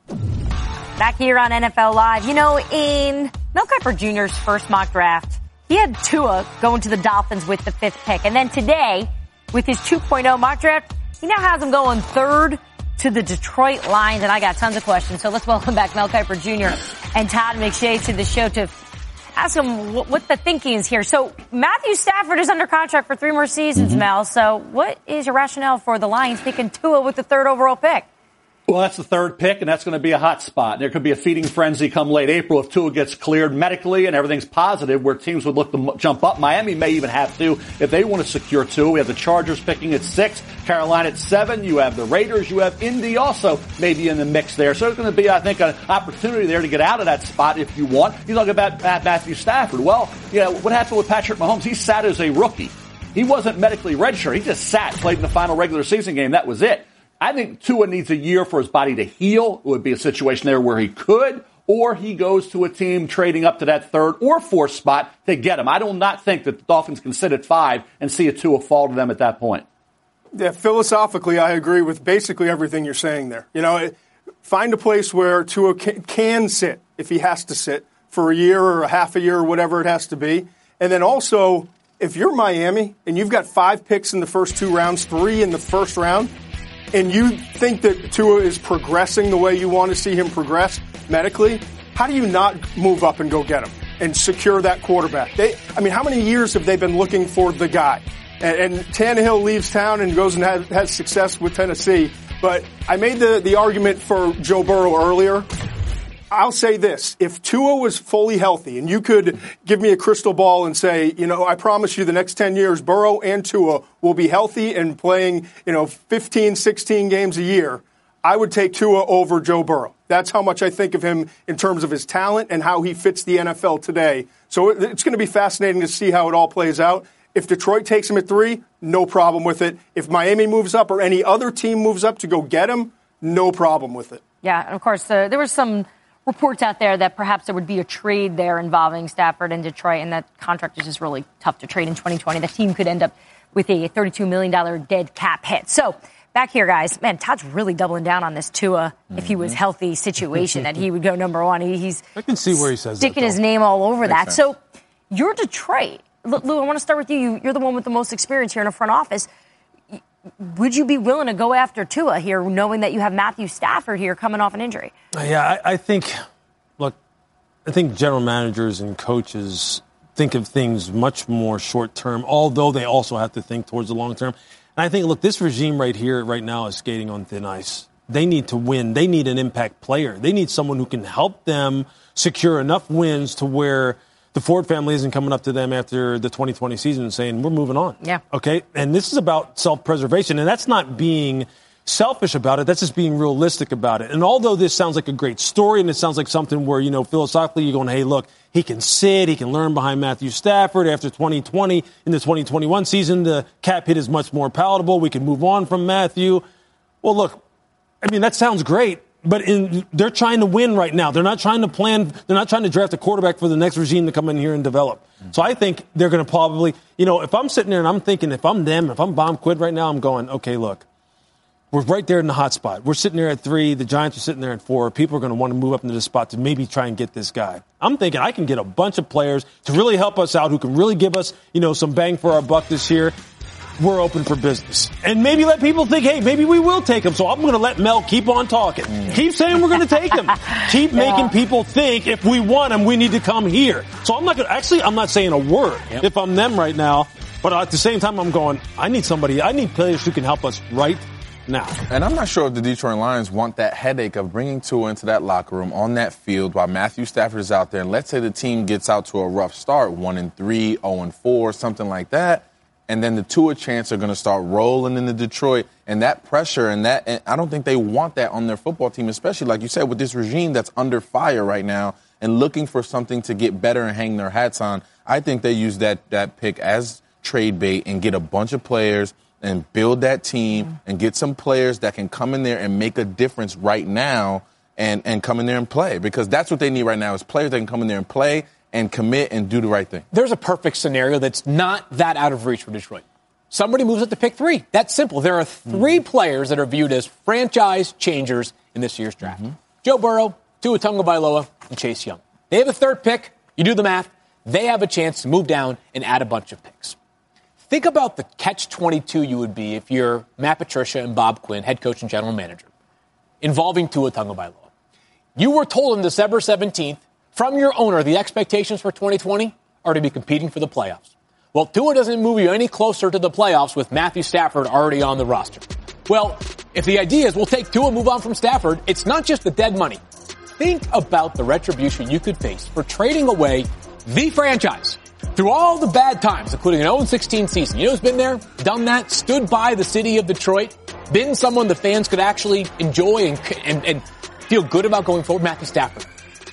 back here on NFL Live, in Mel Kiper Jr.'s first mock draft, he had Tua going to the Dolphins with the 5th pick. And then today, with his 2.0 mock draft, he now has him going 3rd to the Detroit Lions, and I got tons of questions. So let's welcome back Mel Kiper Jr. and Todd McShay to the show to ask them what the thinking is here. So Matthew Stafford is under contract for 3 more seasons, Mel. So what is your rationale for the Lions picking Tua with the 3rd overall pick? Well, that's the 3rd pick, and that's going to be a hot spot. There could be a feeding frenzy come late April if Tua gets cleared medically and everything's positive, where teams would look to jump up. Miami may even have to if they want to secure Tua. We have the Chargers picking at 6, Carolina at 7. You have the Raiders. You have Indy also maybe in the mix there. So there's going to be, I think, an opportunity there to get out of that spot if you want. You talk about Matthew Stafford. Well, what happened with Patrick Mahomes? He sat as a rookie. He wasn't medically registered. He just sat, played in the final regular season game. That was it. I think Tua needs a year for his body to heal. It would be a situation there where he could, or he goes to a team trading up to that 3rd or 4th spot to get him. I do not think that the Dolphins can sit at 5 and see a Tua fall to them at that point. Yeah, philosophically, I agree with basically everything you're saying there. Find a place where Tua can sit, if he has to sit, for a year or a half a year or whatever it has to be. And then also, if you're Miami and you've got 5 picks in the first 2 rounds, 3 in the first round, and you think that Tua is progressing the way you want to see him progress medically, how do you not move up and go get him and secure that quarterback? How many years have they been looking for the guy? And Tannehill leaves town and goes and has success with Tennessee. But I made the argument for Joe Burrow earlier. I'll say this. If Tua was fully healthy and you could give me a crystal ball and say, I promise you the next 10 years, Burrow and Tua will be healthy and playing, 15, 16 games a year, I would take Tua over Joe Burrow. That's how much I think of him in terms of his talent and how he fits the NFL today. So it's going to be fascinating to see how it all plays out. If Detroit takes him at 3, no problem with it. If Miami moves up or any other team moves up to go get him, no problem with it. Yeah, and of course, there was some reports out there that perhaps there would be a trade there involving Stafford and Detroit, and that contract is just really tough to trade in 2020. The team could end up with a $32 million dead cap hit. So back here, guys, man, Todd's really doubling down on this Tua, if he was healthy situation, that he would go number one. I can see where he says sticking his name all over that. So you're Detroit. Lou, I want to start with you. You're the one with the most experience here in the front office. Would you be willing to go after Tua here, knowing that you have Matthew Stafford here coming off an injury? Yeah, I think general managers and coaches think of things much more short term, although they also have to think towards the long term. And I think, this regime right here, right now, is skating on thin ice. They need to win. They need an impact player. They need someone who can help them secure enough wins to where the Ford family isn't coming up to them after the 2020 season and saying, we're moving on. Yeah. Okay? And this is about self-preservation. And that's not being selfish about it. That's just being realistic about it. And although this sounds like a great story and it sounds like something where, philosophically you're going, hey, look, he can sit, he can learn behind Matthew Stafford. After 2020, in the 2021 season, the cap hit is much more palatable. We can move on from Matthew. Well, look, that sounds great. But they're trying to win right now. They're not trying to plan. They're not trying to draft a quarterback for the next regime to come in here and develop. So I think they're going to probably, if I'm sitting there and I'm thinking, if I'm them, if I'm Bob Quinn right now, I'm going, okay, look, we're right there in the hot spot. We're sitting there at 3. The Giants are sitting there at 4. People are going to want to move up into the spot to maybe try and get this guy. I'm thinking I can get a bunch of players to really help us out, who can really give us, some bang for our buck this year. We're open for business. And maybe let people think, hey, maybe we will take him. So I'm going to let Mel keep on talking. Keep saying we're going to take him. Keep making people think if we want him, we need to come here. So I'm not saying a word if I'm them right now. But at the same time, I'm going, I need players who can help us right now. And I'm not sure if the Detroit Lions want that headache of bringing Tua into that locker room on that field while Matthew Stafford is out there. And let's say the team gets out to a rough start, 1-3, 0-4, something like that. And then the Tua chants are going to start rolling into Detroit. And that pressure and I don't think they want that on their football team, especially, like you said, with this regime that's under fire right now and looking for something to get better and hang their hats on. I think they use that pick as trade bait and get a bunch of players and build that team and get some players that can come in there and make a difference right now and come in there and play. Because that's what they need right now is players that can come in there and play and commit and do the right thing. There's a perfect scenario that's not that out of reach for Detroit. Somebody moves up to pick 3. That's simple. There are 3 players that are viewed as franchise changers in this year's draft. Joe Burrow, Tua Tagovailoa, and Chase Young. They have a 3rd pick. You do the math. They have a chance to move down and add a bunch of picks. Think about the catch-22 you would be if you're Matt Patricia and Bob Quinn, head coach and general manager, involving Tua Tagovailoa. You were told on December 17th, from your owner, the expectations for 2020 are to be competing for the playoffs. Well, Tua doesn't move you any closer to the playoffs with Matthew Stafford already on the roster. Well, if the idea is we'll take Tua, move on from Stafford, it's not just the dead money. Think about the retribution you could face for trading away the franchise through all the bad times, including an 0-16 season. You know who's been there, done that, stood by the city of Detroit, been someone the fans could actually enjoy and feel good about going forward? Matthew Stafford.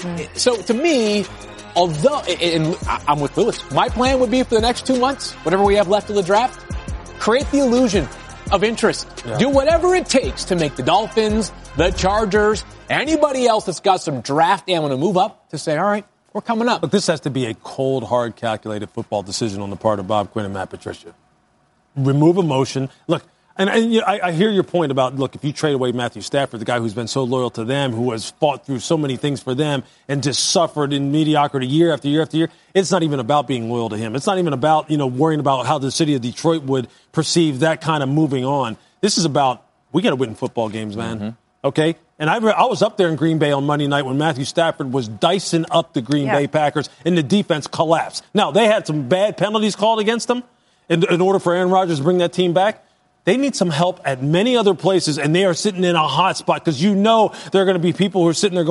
So to me, although, and I'm with Lewis, my plan would be for the next 2 months, whatever we have left of the draft, create the illusion of interest. Yeah. Do whatever it takes to make the Dolphins, the Chargers, anybody else that's got some draft ammo to move up to say, all right, we're coming up. But this has to be a cold, hard, calculated football decision on the part of Bob Quinn and Matt Patricia. Remove emotion. Look, and I hear your point about, look, if you trade away Matthew Stafford, the guy who's been so loyal to them, who has fought through so many things for them and just suffered in mediocrity year after year after year, it's not even about being loyal to him. It's not even about, worrying about how the city of Detroit would perceive that kind of moving on. This is about, we got to win football games, man. Mm-hmm. Okay? And I was up there in Green Bay on Monday night when Matthew Stafford was dicing up the Green Bay Packers and the defense collapsed. Now, they had some bad penalties called against them in order for Aaron Rodgers to bring that team back. They need some help at many other places, and they are sitting in a hot spot because there are going to be people who are sitting there going,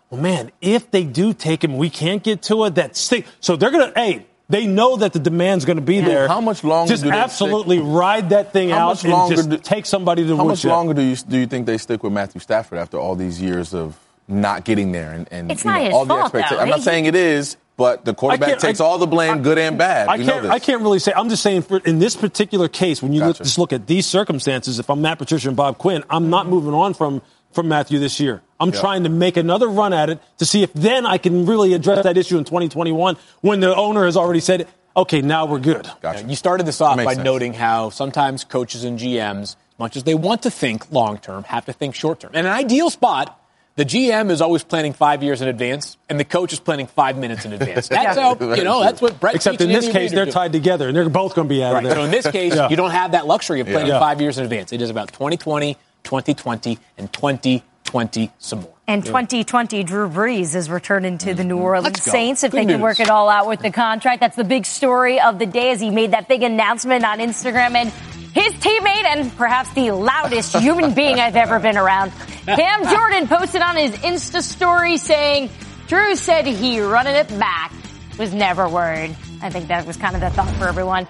well, man, if they do take him, we can't get to it. So they're going to, they know that the demand's going to be there. How much longer just do they absolutely ride that thing out and just take somebody to the woodshed. How much longer do you think they stick with Matthew Stafford after all these years of not getting there and it's not his all the fault, expectations? though. I'm not saying it is, but the quarterback takes all the blame, good and bad. I can't really say. I'm just saying in this particular case, when you just look at these circumstances, if I'm Matt Patricia and Bob Quinn, I'm not moving on from Matthew this year. I'm trying to make another run at it to see if then I can really address that issue in 2021 when the owner has already said, okay, now we're good. Gotcha. You started this off by noting how sometimes coaches and GMs, as much as they want to think long-term, have to think short-term. In an ideal spot, the GM is always planning 5 years in advance, and the coach is planning 5 minutes in advance. That's how, that's what Brett Except in this case, they're tied together, and they're both going to be out of there. So in this case, you don't have that luxury of planning 5 years in advance. It is about 2020, 2020, and 2020 some more. And 2020, Drew Brees is returning to the New Orleans Saints if they can work it all out with the contract. That's the big story of the day as he made that big announcement on Instagram. And his teammate and perhaps the loudest human being I've ever been around, Cam Jordan, posted on his Insta story saying, Drew said he running it back, was never worried. I think that was kind of the thought for everyone.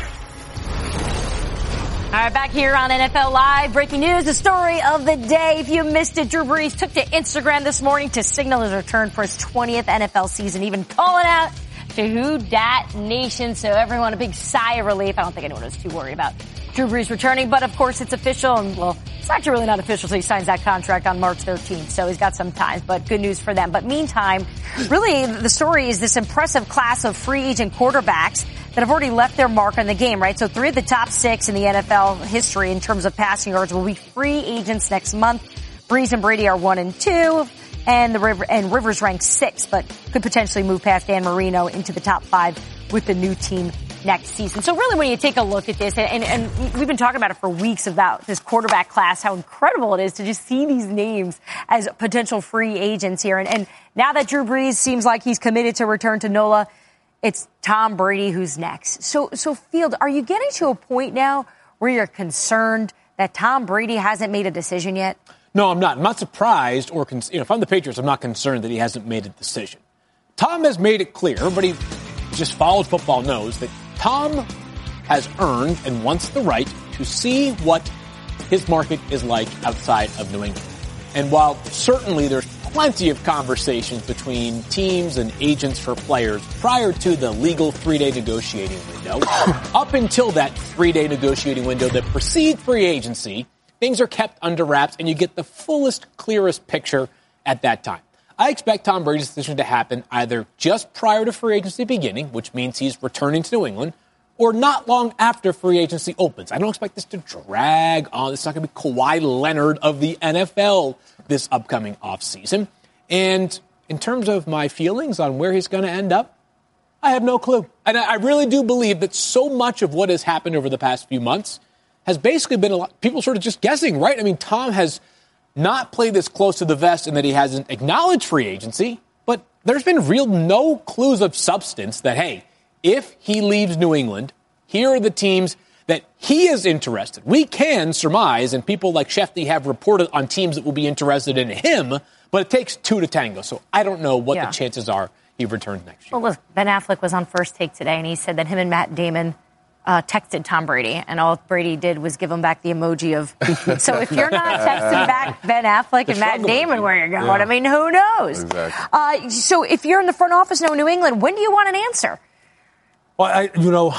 All right, back here on NFL Live, breaking news, the story of the day. If you missed it, Drew Brees took to Instagram this morning to signal his return for his 20th NFL season, even calling out to Who Dat Nation. So everyone, a big sigh of relief. I don't think anyone was too worried about Drew Brees returning, but of course it's official, and well, it's actually really not official until he signs that contract on March 13th, so he's got some time, but good news for them. But meantime, really the story is this impressive class of free agent quarterbacks that have already left their mark on the game, right? So 3 of the top 6 in the NFL history in terms of passing yards will be free agents next month. Brees and Brady are 1 and 2, and Rivers ranks 6, but could potentially move past Dan Marino into the top 5 with the new team next season. So really when you take a look at this, and we've been talking about it for weeks about this quarterback class, how incredible it is to just see these names as potential free agents here. And now that Drew Brees seems like he's committed to return to NOLA, it's Tom Brady who's next. So Field, are you getting to a point now where you're concerned that Tom Brady hasn't made a decision yet? No, I'm not. I'm not surprised or, if I'm the Patriots, I'm not concerned that he hasn't made a decision. Tom has made it clear. Everybody just followed football knows that Tom has earned and wants the right to see what his market is like outside of New England. And while certainly there's plenty of conversations between teams and agents for players prior to the legal 3-day negotiating window, up until that 3-day negotiating window that precedes free agency, things are kept under wraps and you get the fullest, clearest picture at that time. I expect Tom Brady's decision to happen either just prior to free agency beginning, which means he's returning to New England, or not long after free agency opens. I don't expect this to drag on. It's not going to be Kawhi Leonard of the NFL this upcoming offseason. And in terms of my feelings on where he's going to end up, I have no clue. And I really do believe that so much of what has happened over the past few months has basically been people sort of just guessing, right? I mean, Tom has not played this close to the vest in that he hasn't acknowledged free agency, but there's been no clues of substance that, hey, if he leaves New England, here are the teams that he is interested. We can surmise, and people like Shefty have reported on teams that will be interested in him, but it takes 2 to tango. So I don't know what the chances are he returns next year. Well, look, Ben Affleck was on First Take today, and he said that him and Matt Damon texted Tom Brady, and all Brady did was give him back the emoji of, so if you're not texting back Ben Affleck and Matt Damon where you're going, I mean, who knows? Exactly. So if you're in the front office now in New England, when do you want an answer? Well, I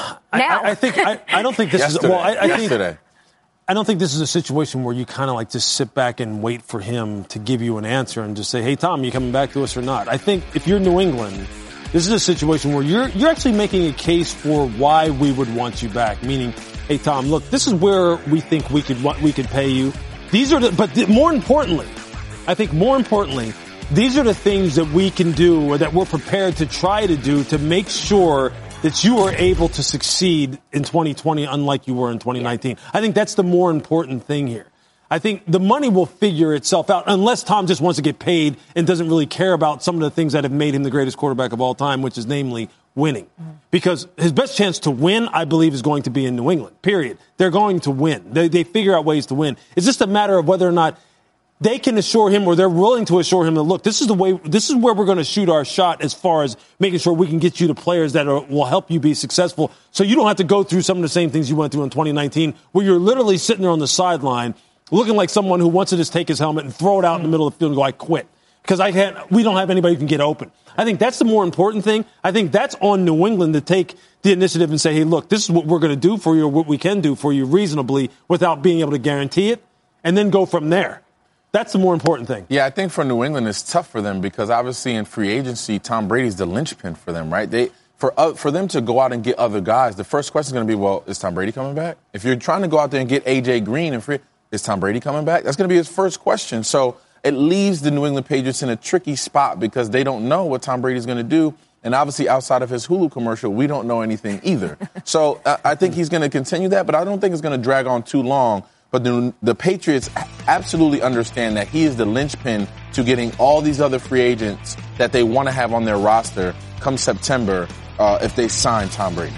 don't think this is. Well, I don't think this is a situation where you kind of like just sit back and wait for him to give you an answer and just say, "Hey, Tom, you coming back to us or not?" I think if you're New England, this is a situation where you're actually making a case for why we would want you back. Meaning, hey, Tom, look, this is where we think we could pay you. These are more importantly, these are the things that we can do or that we're prepared to try to do to make sure that you are able to succeed in 2020 unlike you were in 2019. I think that's the more important thing here. I think the money will figure itself out unless Tom just wants to get paid and doesn't really care about some of the things that have made him the greatest quarterback of all time, which is namely winning. Because his best chance to win, I believe, is going to be in New England, period. They're going to win. They figure out ways to win. It's just a matter of whether or not they can assure him, or they're willing to assure him that, look, this is where we're going to shoot our shot as far as making sure we can get you to players that will help you be successful. So you don't have to go through some of the same things you went through in 2019, where you're literally sitting there on the sideline looking like someone who wants to just take his helmet and throw it out in the middle of the field and go, I quit. Because we don't have anybody who can get open. I think that's the more important thing. I think that's on New England to take the initiative and say, hey, look, this is what we're going to do for you, or what we can do for you reasonably without being able to guarantee it, and then go from there. That's the more important thing. Yeah, I think for New England, it's tough for them because obviously in free agency, Tom Brady's the linchpin for them, right? For them to go out and get other guys, the first question is going to be, well, is Tom Brady coming back? If you're trying to go out there and get A.J. Green and free, is Tom Brady coming back? That's going to be his first question. So it leaves the New England Patriots in a tricky spot because they don't know what Tom Brady's going to do. And obviously, outside of his Hulu commercial, we don't know anything either. So I think he's going to continue that, but I don't think it's going to drag on too long. But the Patriots absolutely understand that he is the linchpin to getting all these other free agents that they want to have on their roster come September if they sign Tom Brady.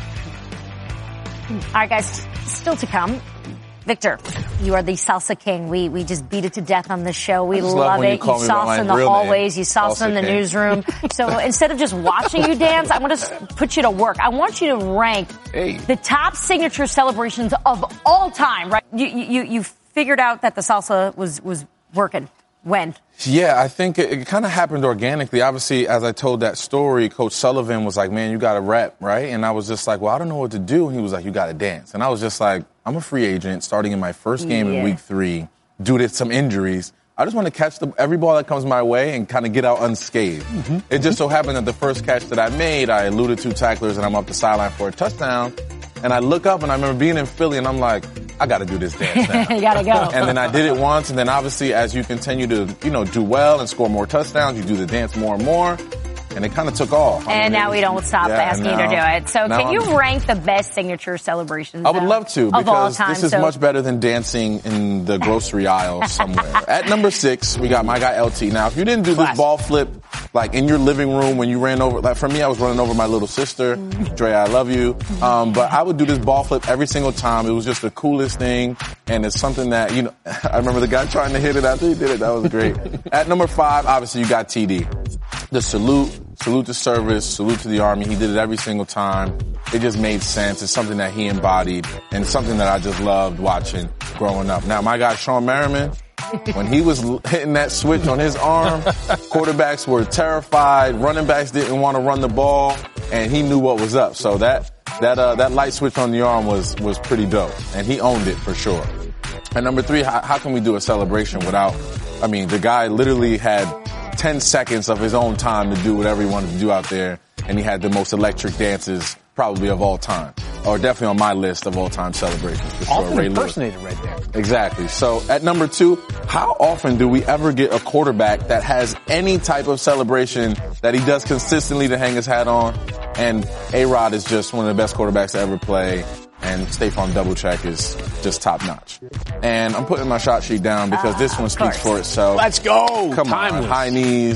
All right, guys, still to come. Victor, you are the salsa king. We just beat it to death on this show. We love it. You salsa in the hallways. You salsa in the newsroom. So instead of just watching you dance, I want to put you to work. I want you to rank the top signature celebrations of all time, right? You figured out that the salsa was working. When? Yeah, I think it kind of happened organically. Obviously, as I told that story, Coach Sullivan was like, man, you got to rep, right? And I was just like, well, I don't know what to do. And he was like, you got to dance. And I was just like, I'm a free agent starting in my first game in week 3 due to some injuries. I just want to catch every ball that comes my way and kind of get out unscathed. Mm-hmm. It just so happened that the first catch that I made, I eluded 2 tacklers and I'm up the sideline for a touchdown. And I look up and I remember being in Philly and I'm like, I got to do this dance now. You got to go. And then I did it once. And then obviously as you continue to, do well and score more touchdowns, you do the dance more and more. And it kind of took off. And now we don't stop asking you to do it. So can you rank the best signature celebrations? I would love to, because time, this is much better than dancing in the grocery aisle somewhere. At number 6, we got my guy LT. Now, if you didn't do this ball flip, like in your living room when you ran over, like for me, I was running over my little sister. Dre, I love you. But I would do this ball flip every single time. It was just the coolest thing. And it's something that, I remember the guy trying to hit it after he did it. That was great. At number 5, obviously you got TD. The salute to service, salute to the Army. He did it every single time. It just made sense. It's something that he embodied and something that I just loved watching growing up. Now, my guy, Sean Merriman, when he was hitting that switch on his arm, quarterbacks were terrified. Running backs didn't want to run the ball, and he knew what was up. So that light switch on the arm was pretty dope, and he owned it for sure. And number 3, how can we do a celebration without, the guy literally had 10 seconds of his own time to do whatever he wanted to do out there, and he had the most electric dances probably of all time, or definitely on my list of all-time celebrations. For sure. Often impersonated right there. Exactly. So at number 2, how often do we ever get a quarterback that has any type of celebration that he does consistently to hang his hat on? And A-Rod is just one of the best quarterbacks to ever play. And State Farm Double Check is just top notch. And I'm putting my shot sheet down because this one speaks for itself. Let's go. Come on, high knees.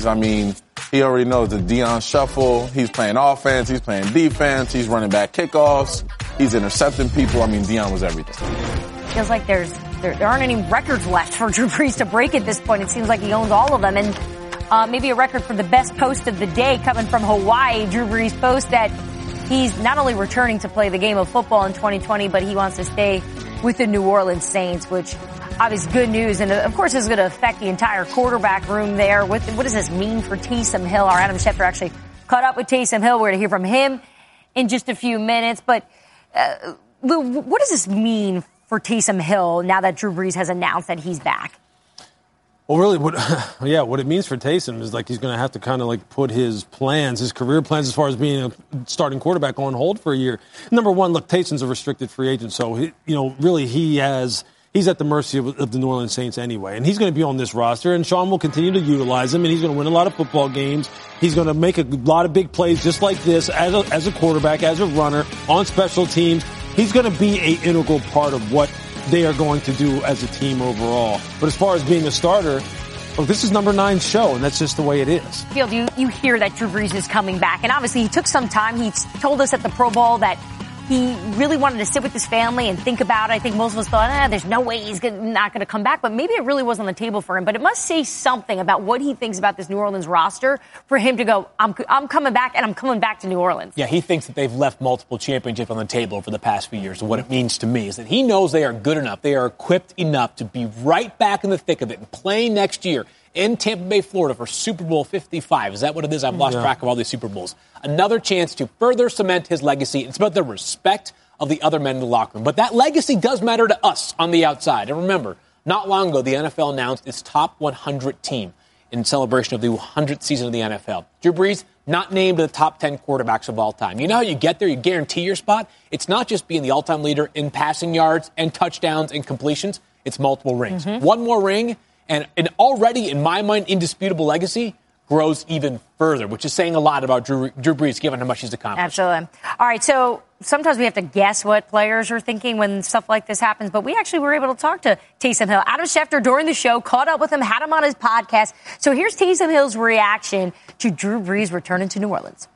He already knows the Deion shuffle. He's playing offense. He's playing defense. He's running back kickoffs. He's intercepting people. Deion was everything. Feels like there aren't any records left for Drew Brees to break at this point. It seems like he owns all of them. And maybe a record for the best post of the day coming from Hawaii. Drew Brees post that he's not only returning to play the game of football in 2020, but he wants to stay with the New Orleans Saints, which obviously good news. And of course is going to affect the entire quarterback room there. What does this mean for Taysom Hill? Our Adam Schefter actually caught up with Taysom Hill. We're going to hear from him in just a few minutes. But Lou, what does this mean for Taysom Hill now that Drew Brees has announced that he's back? Well, really, what it means for Taysom is like he's going to have to kind of like put his career plans as far as being a starting quarterback on hold for a year. Number one, look, Taysom's a restricted free agent, so he's at the mercy of the New Orleans Saints anyway, and he's going to be on this roster, and Sean will continue to utilize him, and he's going to win a lot of football games. He's going to make a lot of big plays just like this as a quarterback, as a runner, on special teams. He's going to be an integral part of what they are going to do as a team overall. But as far as being a starter, this is number 9's show, and that's just the way it is. Field, you hear that Drew Brees is coming back, and obviously he took some time. He told us at the Pro Bowl that he really wanted to sit with his family and think about it. I think most of us thought, there's no way he's not going to come back. But maybe it really was on the table for him. But it must say something about what he thinks about this New Orleans roster for him to go, I'm coming back, and I'm coming back to New Orleans. Yeah, he thinks that they've left multiple championships on the table over the past few years. And what it means to me is that he knows they are good enough, they are equipped enough to be right back in the thick of it and playing next year in Tampa Bay, Florida for Super Bowl 55. Is that what it is? I've lost track of all these Super Bowls. Another chance to further cement his legacy. It's about the respect of the other men in the locker room. But that legacy does matter to us on the outside. And remember, not long ago, the NFL announced its top 100 team in celebration of the 100th season of the NFL. Drew Brees, not named to the top 10 quarterbacks of all time. You know how you get there? You guarantee your spot? It's not just being the all-time leader in passing yards and touchdowns and completions. It's multiple rings. One more ring, and an already, in my mind, indisputable legacy grows even further, which is saying a lot about Drew Brees, given how much he's accomplished. Absolutely. All right, so sometimes we have to guess what players are thinking when stuff like this happens, but we actually were able to talk to Taysom Hill. Adam Schefter, during the show, caught up with him, had him on his podcast. So here's Taysom Hill's reaction to Drew Brees returning to New Orleans.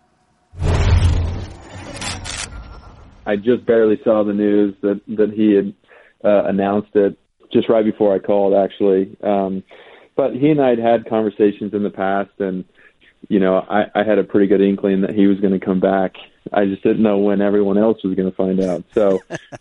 I just barely saw the news that he had announced it just right before I called, actually. But he and I had conversations in the past, and, you know, I had a pretty good inkling that he was going to come back. I just didn't know when everyone else was going to find out. So,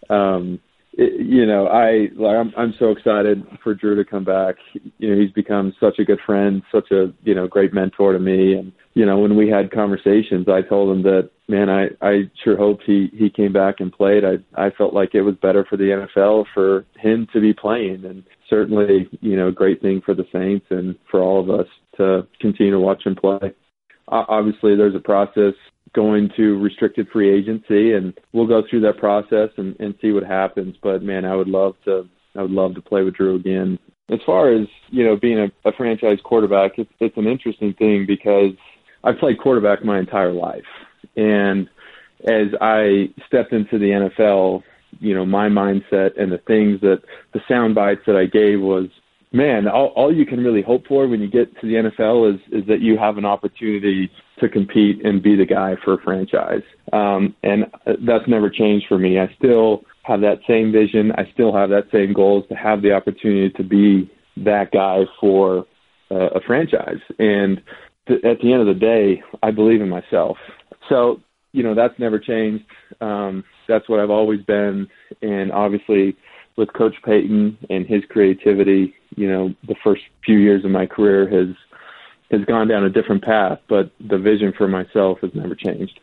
I'm so excited for Drew to come back. You know, he's become such a good friend, such a, great mentor to me. And, when we had conversations, I told him that, man, I sure hoped he came back and played. I felt like it was better for the NFL for him to be playing. And certainly, a great thing for the Saints and for all of us to continue to watch him play. Obviously, there's a process going to restricted free agency, and we'll go through that process and see what happens. But man, I would love to play with Drew again. As far as, being a franchise quarterback, it's an interesting thing because I've played quarterback my entire life. And as I stepped into the NFL, my mindset and the sound bites that I gave was, man, all you can really hope for when you get to the NFL is that you have an opportunity to compete and be the guy for a franchise. And that's never changed for me. I still have that same vision. I still have that same goal, is to have the opportunity to be that guy for a franchise. And at the end of the day, I believe in myself. So, that's never changed. That's what I've always been. And obviously with Coach Payton and his creativity, the first few years of my career has gone down a different path, but the vision for myself has never changed.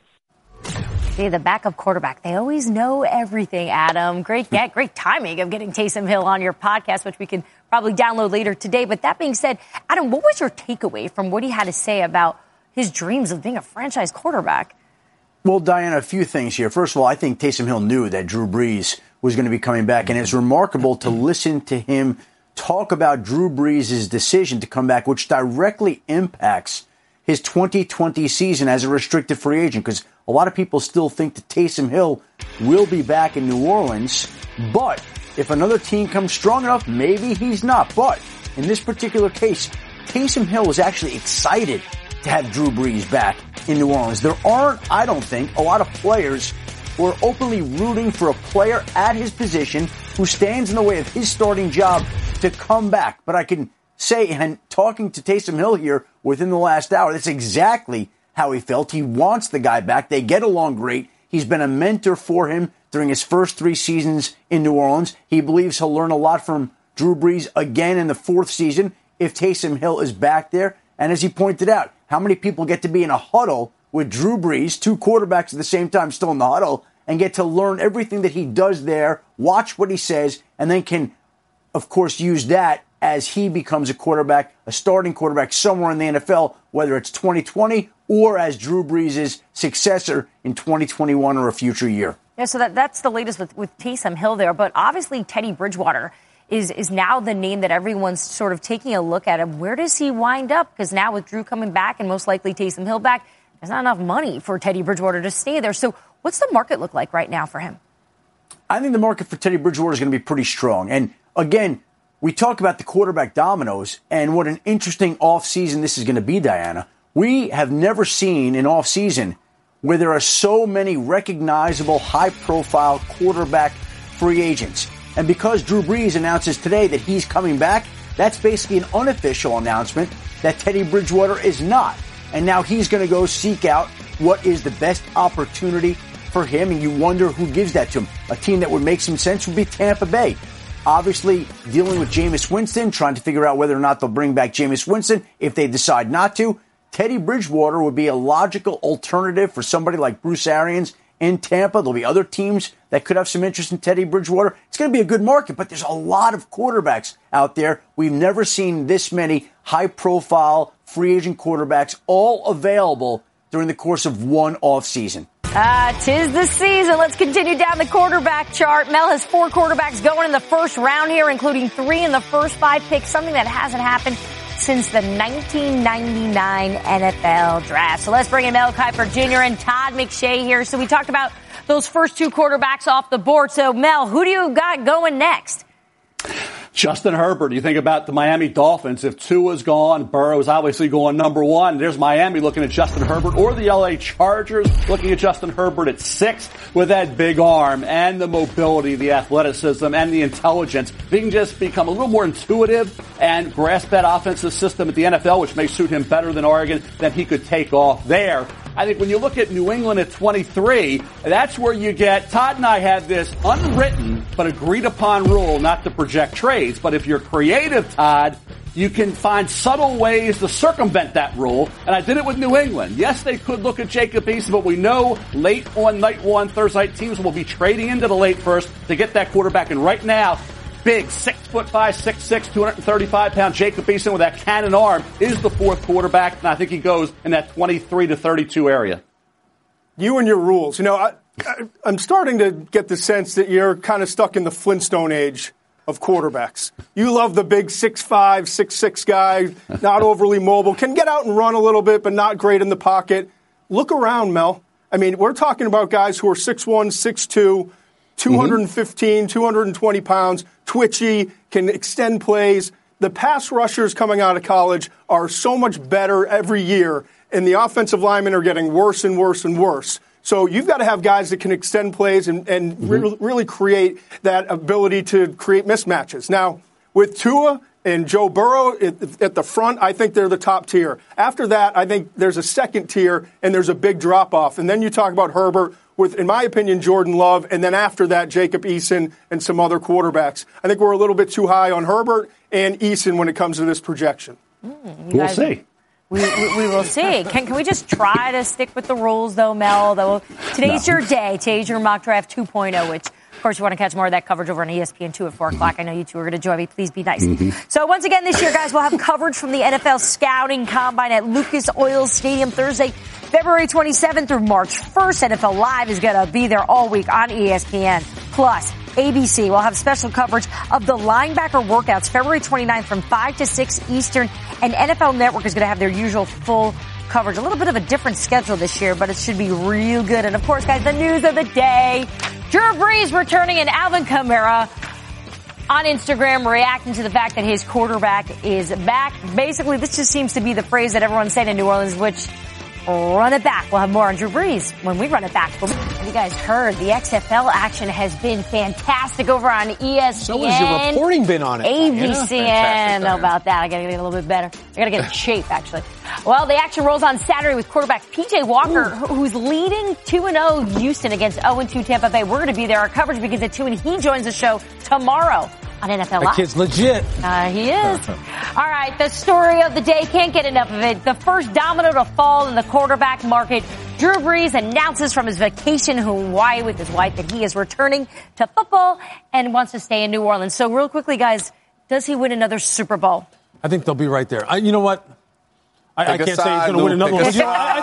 See, the backup quarterback, they always know everything, Adam. Great timing of getting Taysom Hill on your podcast, which we can probably download later today. But that being said, Adam, what was your takeaway from what he had to say about his dreams of being a franchise quarterback? Well, Diana, a few things here. First of all, I think Taysom Hill knew that Drew Brees was going to be coming back, and it's remarkable to listen to him talk about Drew Brees' decision to come back, which directly impacts his 2020 season as a restricted free agent, because a lot of people still think that Taysom Hill will be back in New Orleans, but if another team comes strong enough, maybe he's not. But in this particular case, Taysom Hill was actually excited to have Drew Brees back in New Orleans. There aren't, I don't think, a lot of players who are openly rooting for a player at his position who stands in the way of his starting job to come back. But I can say, and talking to Taysom Hill here within the last hour, that's exactly how he felt. He wants the guy back. They get along great. He's been a mentor for him during his first 3 seasons in New Orleans. He believes he'll learn a lot from Drew Brees again in the 4th season if Taysom Hill is back there. And as he pointed out, how many people get to be in a huddle with Drew Brees, 2 quarterbacks at the same time still in the huddle, and get to learn everything that he does there, watch what he says, and then can, of course, use that as he becomes a quarterback, a starting quarterback somewhere in the NFL, whether it's 2020 or as Drew Brees' successor in 2021 or a future year. Yeah, so that's the latest with Taysom Hill there. But obviously Teddy Bridgewater is now the name that everyone's sort of taking a look at him. Where does he wind up? Because now with Drew coming back and most likely Taysom Hill back, there's not enough money for Teddy Bridgewater to stay there. So what's the market look like right now for him? I think the market for Teddy Bridgewater is going to be pretty strong. And again, we talk about the quarterback dominoes and what an interesting offseason this is going to be, Diana. We have never seen an offseason where there are so many recognizable, high-profile quarterback free agents. And because Drew Brees announces today that he's coming back, that's basically an unofficial announcement that Teddy Bridgewater is not. And now he's going to go seek out what is the best opportunity for him, and you wonder who gives that to him. A team that would make some sense would be Tampa Bay. Obviously, dealing with Jameis Winston, trying to figure out whether or not they'll bring back Jameis Winston if they decide not to. Teddy Bridgewater would be a logical alternative for somebody like Bruce Arians in Tampa. There'll be other teams that could have some interest in Teddy Bridgewater. It's going to be a good market, but there's a lot of quarterbacks out there. We've never seen this many high-profile free agent quarterbacks all available during the course of one offseason. 'Tis the season. Let's continue down the quarterback chart. Mel has 4 quarterbacks going in the first round here, including 3 in the first 5 picks, something that hasn't happened since the 1999 NFL draft. So let's bring in Mel Kiper Jr. and Todd McShay here. So we talked about those first 2 quarterbacks off the board. So, Mel, who do you got going next? Justin Herbert. You think about the Miami Dolphins. If Tua's gone, Burrow's obviously going number 1. There's Miami looking at Justin Herbert, or the LA Chargers looking at Justin Herbert at 6 with that big arm and the mobility, the athleticism, and the intelligence. He can just become a little more intuitive and grasp that offensive system at the NFL, which may suit him better than Oregon, then he could take off there. I think when you look at New England at 23, that's where you get, Todd and I have this unwritten but agreed upon rule not to project trades. But if you're creative, Todd, you can find subtle ways to circumvent that rule. And I did it with New England. Yes, they could look at Jacob Eason, but we know late on night 1, Thursday night teams will be trading into the late first to get that quarterback. And right now, big 6'5", 6'6", 235-pound Jacob Eason with that cannon arm is the 4th quarterback, and I think he goes in that 23 to 32 area. You and your rules. You know, I'm starting to get the sense that you're kind of stuck in the Flintstone age of quarterbacks. You love the big 6'5", 6'6" guy, not overly mobile, can get out and run a little bit, but not great in the pocket. Look around, Mel. I mean, we're talking about guys who are 6'1", 6'2", 215, 220 pounds, twitchy, can extend plays. The pass rushers coming out of college are so much better every year, and the offensive linemen are getting worse and worse and worse. So you've got to have guys that can extend plays and really create that ability to create mismatches. Now, with Tua and Joe Burrow at the front, I think they're the top tier. After that, I think there's a second tier, and there's a big drop-off. And then you talk about Herbert with, in my opinion, Jordan Love, and then after that, Jacob Eason and some other quarterbacks. I think we're a little bit too high on Herbert and Eason when it comes to this projection. We'll see. We will see. Can we just try to stick with the rules, though, Mel? Today's your day. Today's your mock draft 2.0, which, of course, you want to catch more of that coverage over on ESPN2 at 4 o'clock. I know you two are going to join me. Please be nice. So, once again, this year, guys, we'll have coverage from the NFL Scouting Combine at Lucas Oil Stadium Thursday, February 27th through March 1st. NFL Live is going to be there all week on ESPN. Plus, ABC will have special coverage of the linebacker workouts February 29th from 5 to 6 Eastern. And NFL Network is going to have their usual full coverage. A little bit of a different schedule this year, but it should be real good. And, of course, guys, the news of the day. Drew Brees returning and Alvin Kamara on Instagram reacting to the fact that his quarterback is back. Basically, this just seems to be the phrase that everyone's saying in New Orleans, which run it back.Ll have more on Drew Brees when we run it back. Have you guys heard? The XFL action has been fantastic over on ESPN. So has your reporting been on it? ABC. I don't know about that. I got to get a little bit better. I got to get in shape, actually. Well, the action rolls on Saturday with quarterback P.J. Walker, who's leading 2-0 Houston against 0-2 Tampa Bay. We're going to be there. Our coverage begins at 2, and he joins the show tomorrow on NFL Live. The kid's legit. He is. All right, the story of the day, can't get enough of it. The first domino to fall in the quarterback market. Drew Brees announces from his vacation in Hawaii with his wife that he is returning to football and wants to stay in New Orleans. So real quickly, guys, does he win another Super Bowl? I think they'll be right there. You know what? I can't say he's going to win another one.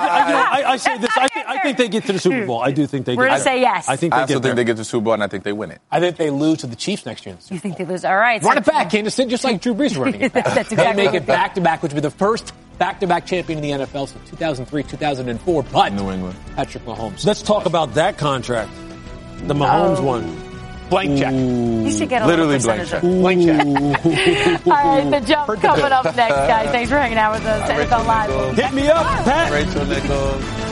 I say this. I think they get to the Super Bowl. I do think they get. We're going to say yes. I also think they get to the Super Bowl, and I think they win it. I think they lose to the Chiefs next year. You think they lose? All right. Run it back, Kansas City, just like Drew Brees running it back. That's exactly they make it back-to-back, which would be the first back-to-back champion in the NFL since 2003, 2004. But New England. Patrick Mahomes. Let's talk about that contract. The Mahomes one. Blank check. You should get a literally little blank check. Blank check. All right, the jump coming up next, guys. Thanks for hanging out with us. NFL Live. Hit me up, Pat. Rachel Nichols.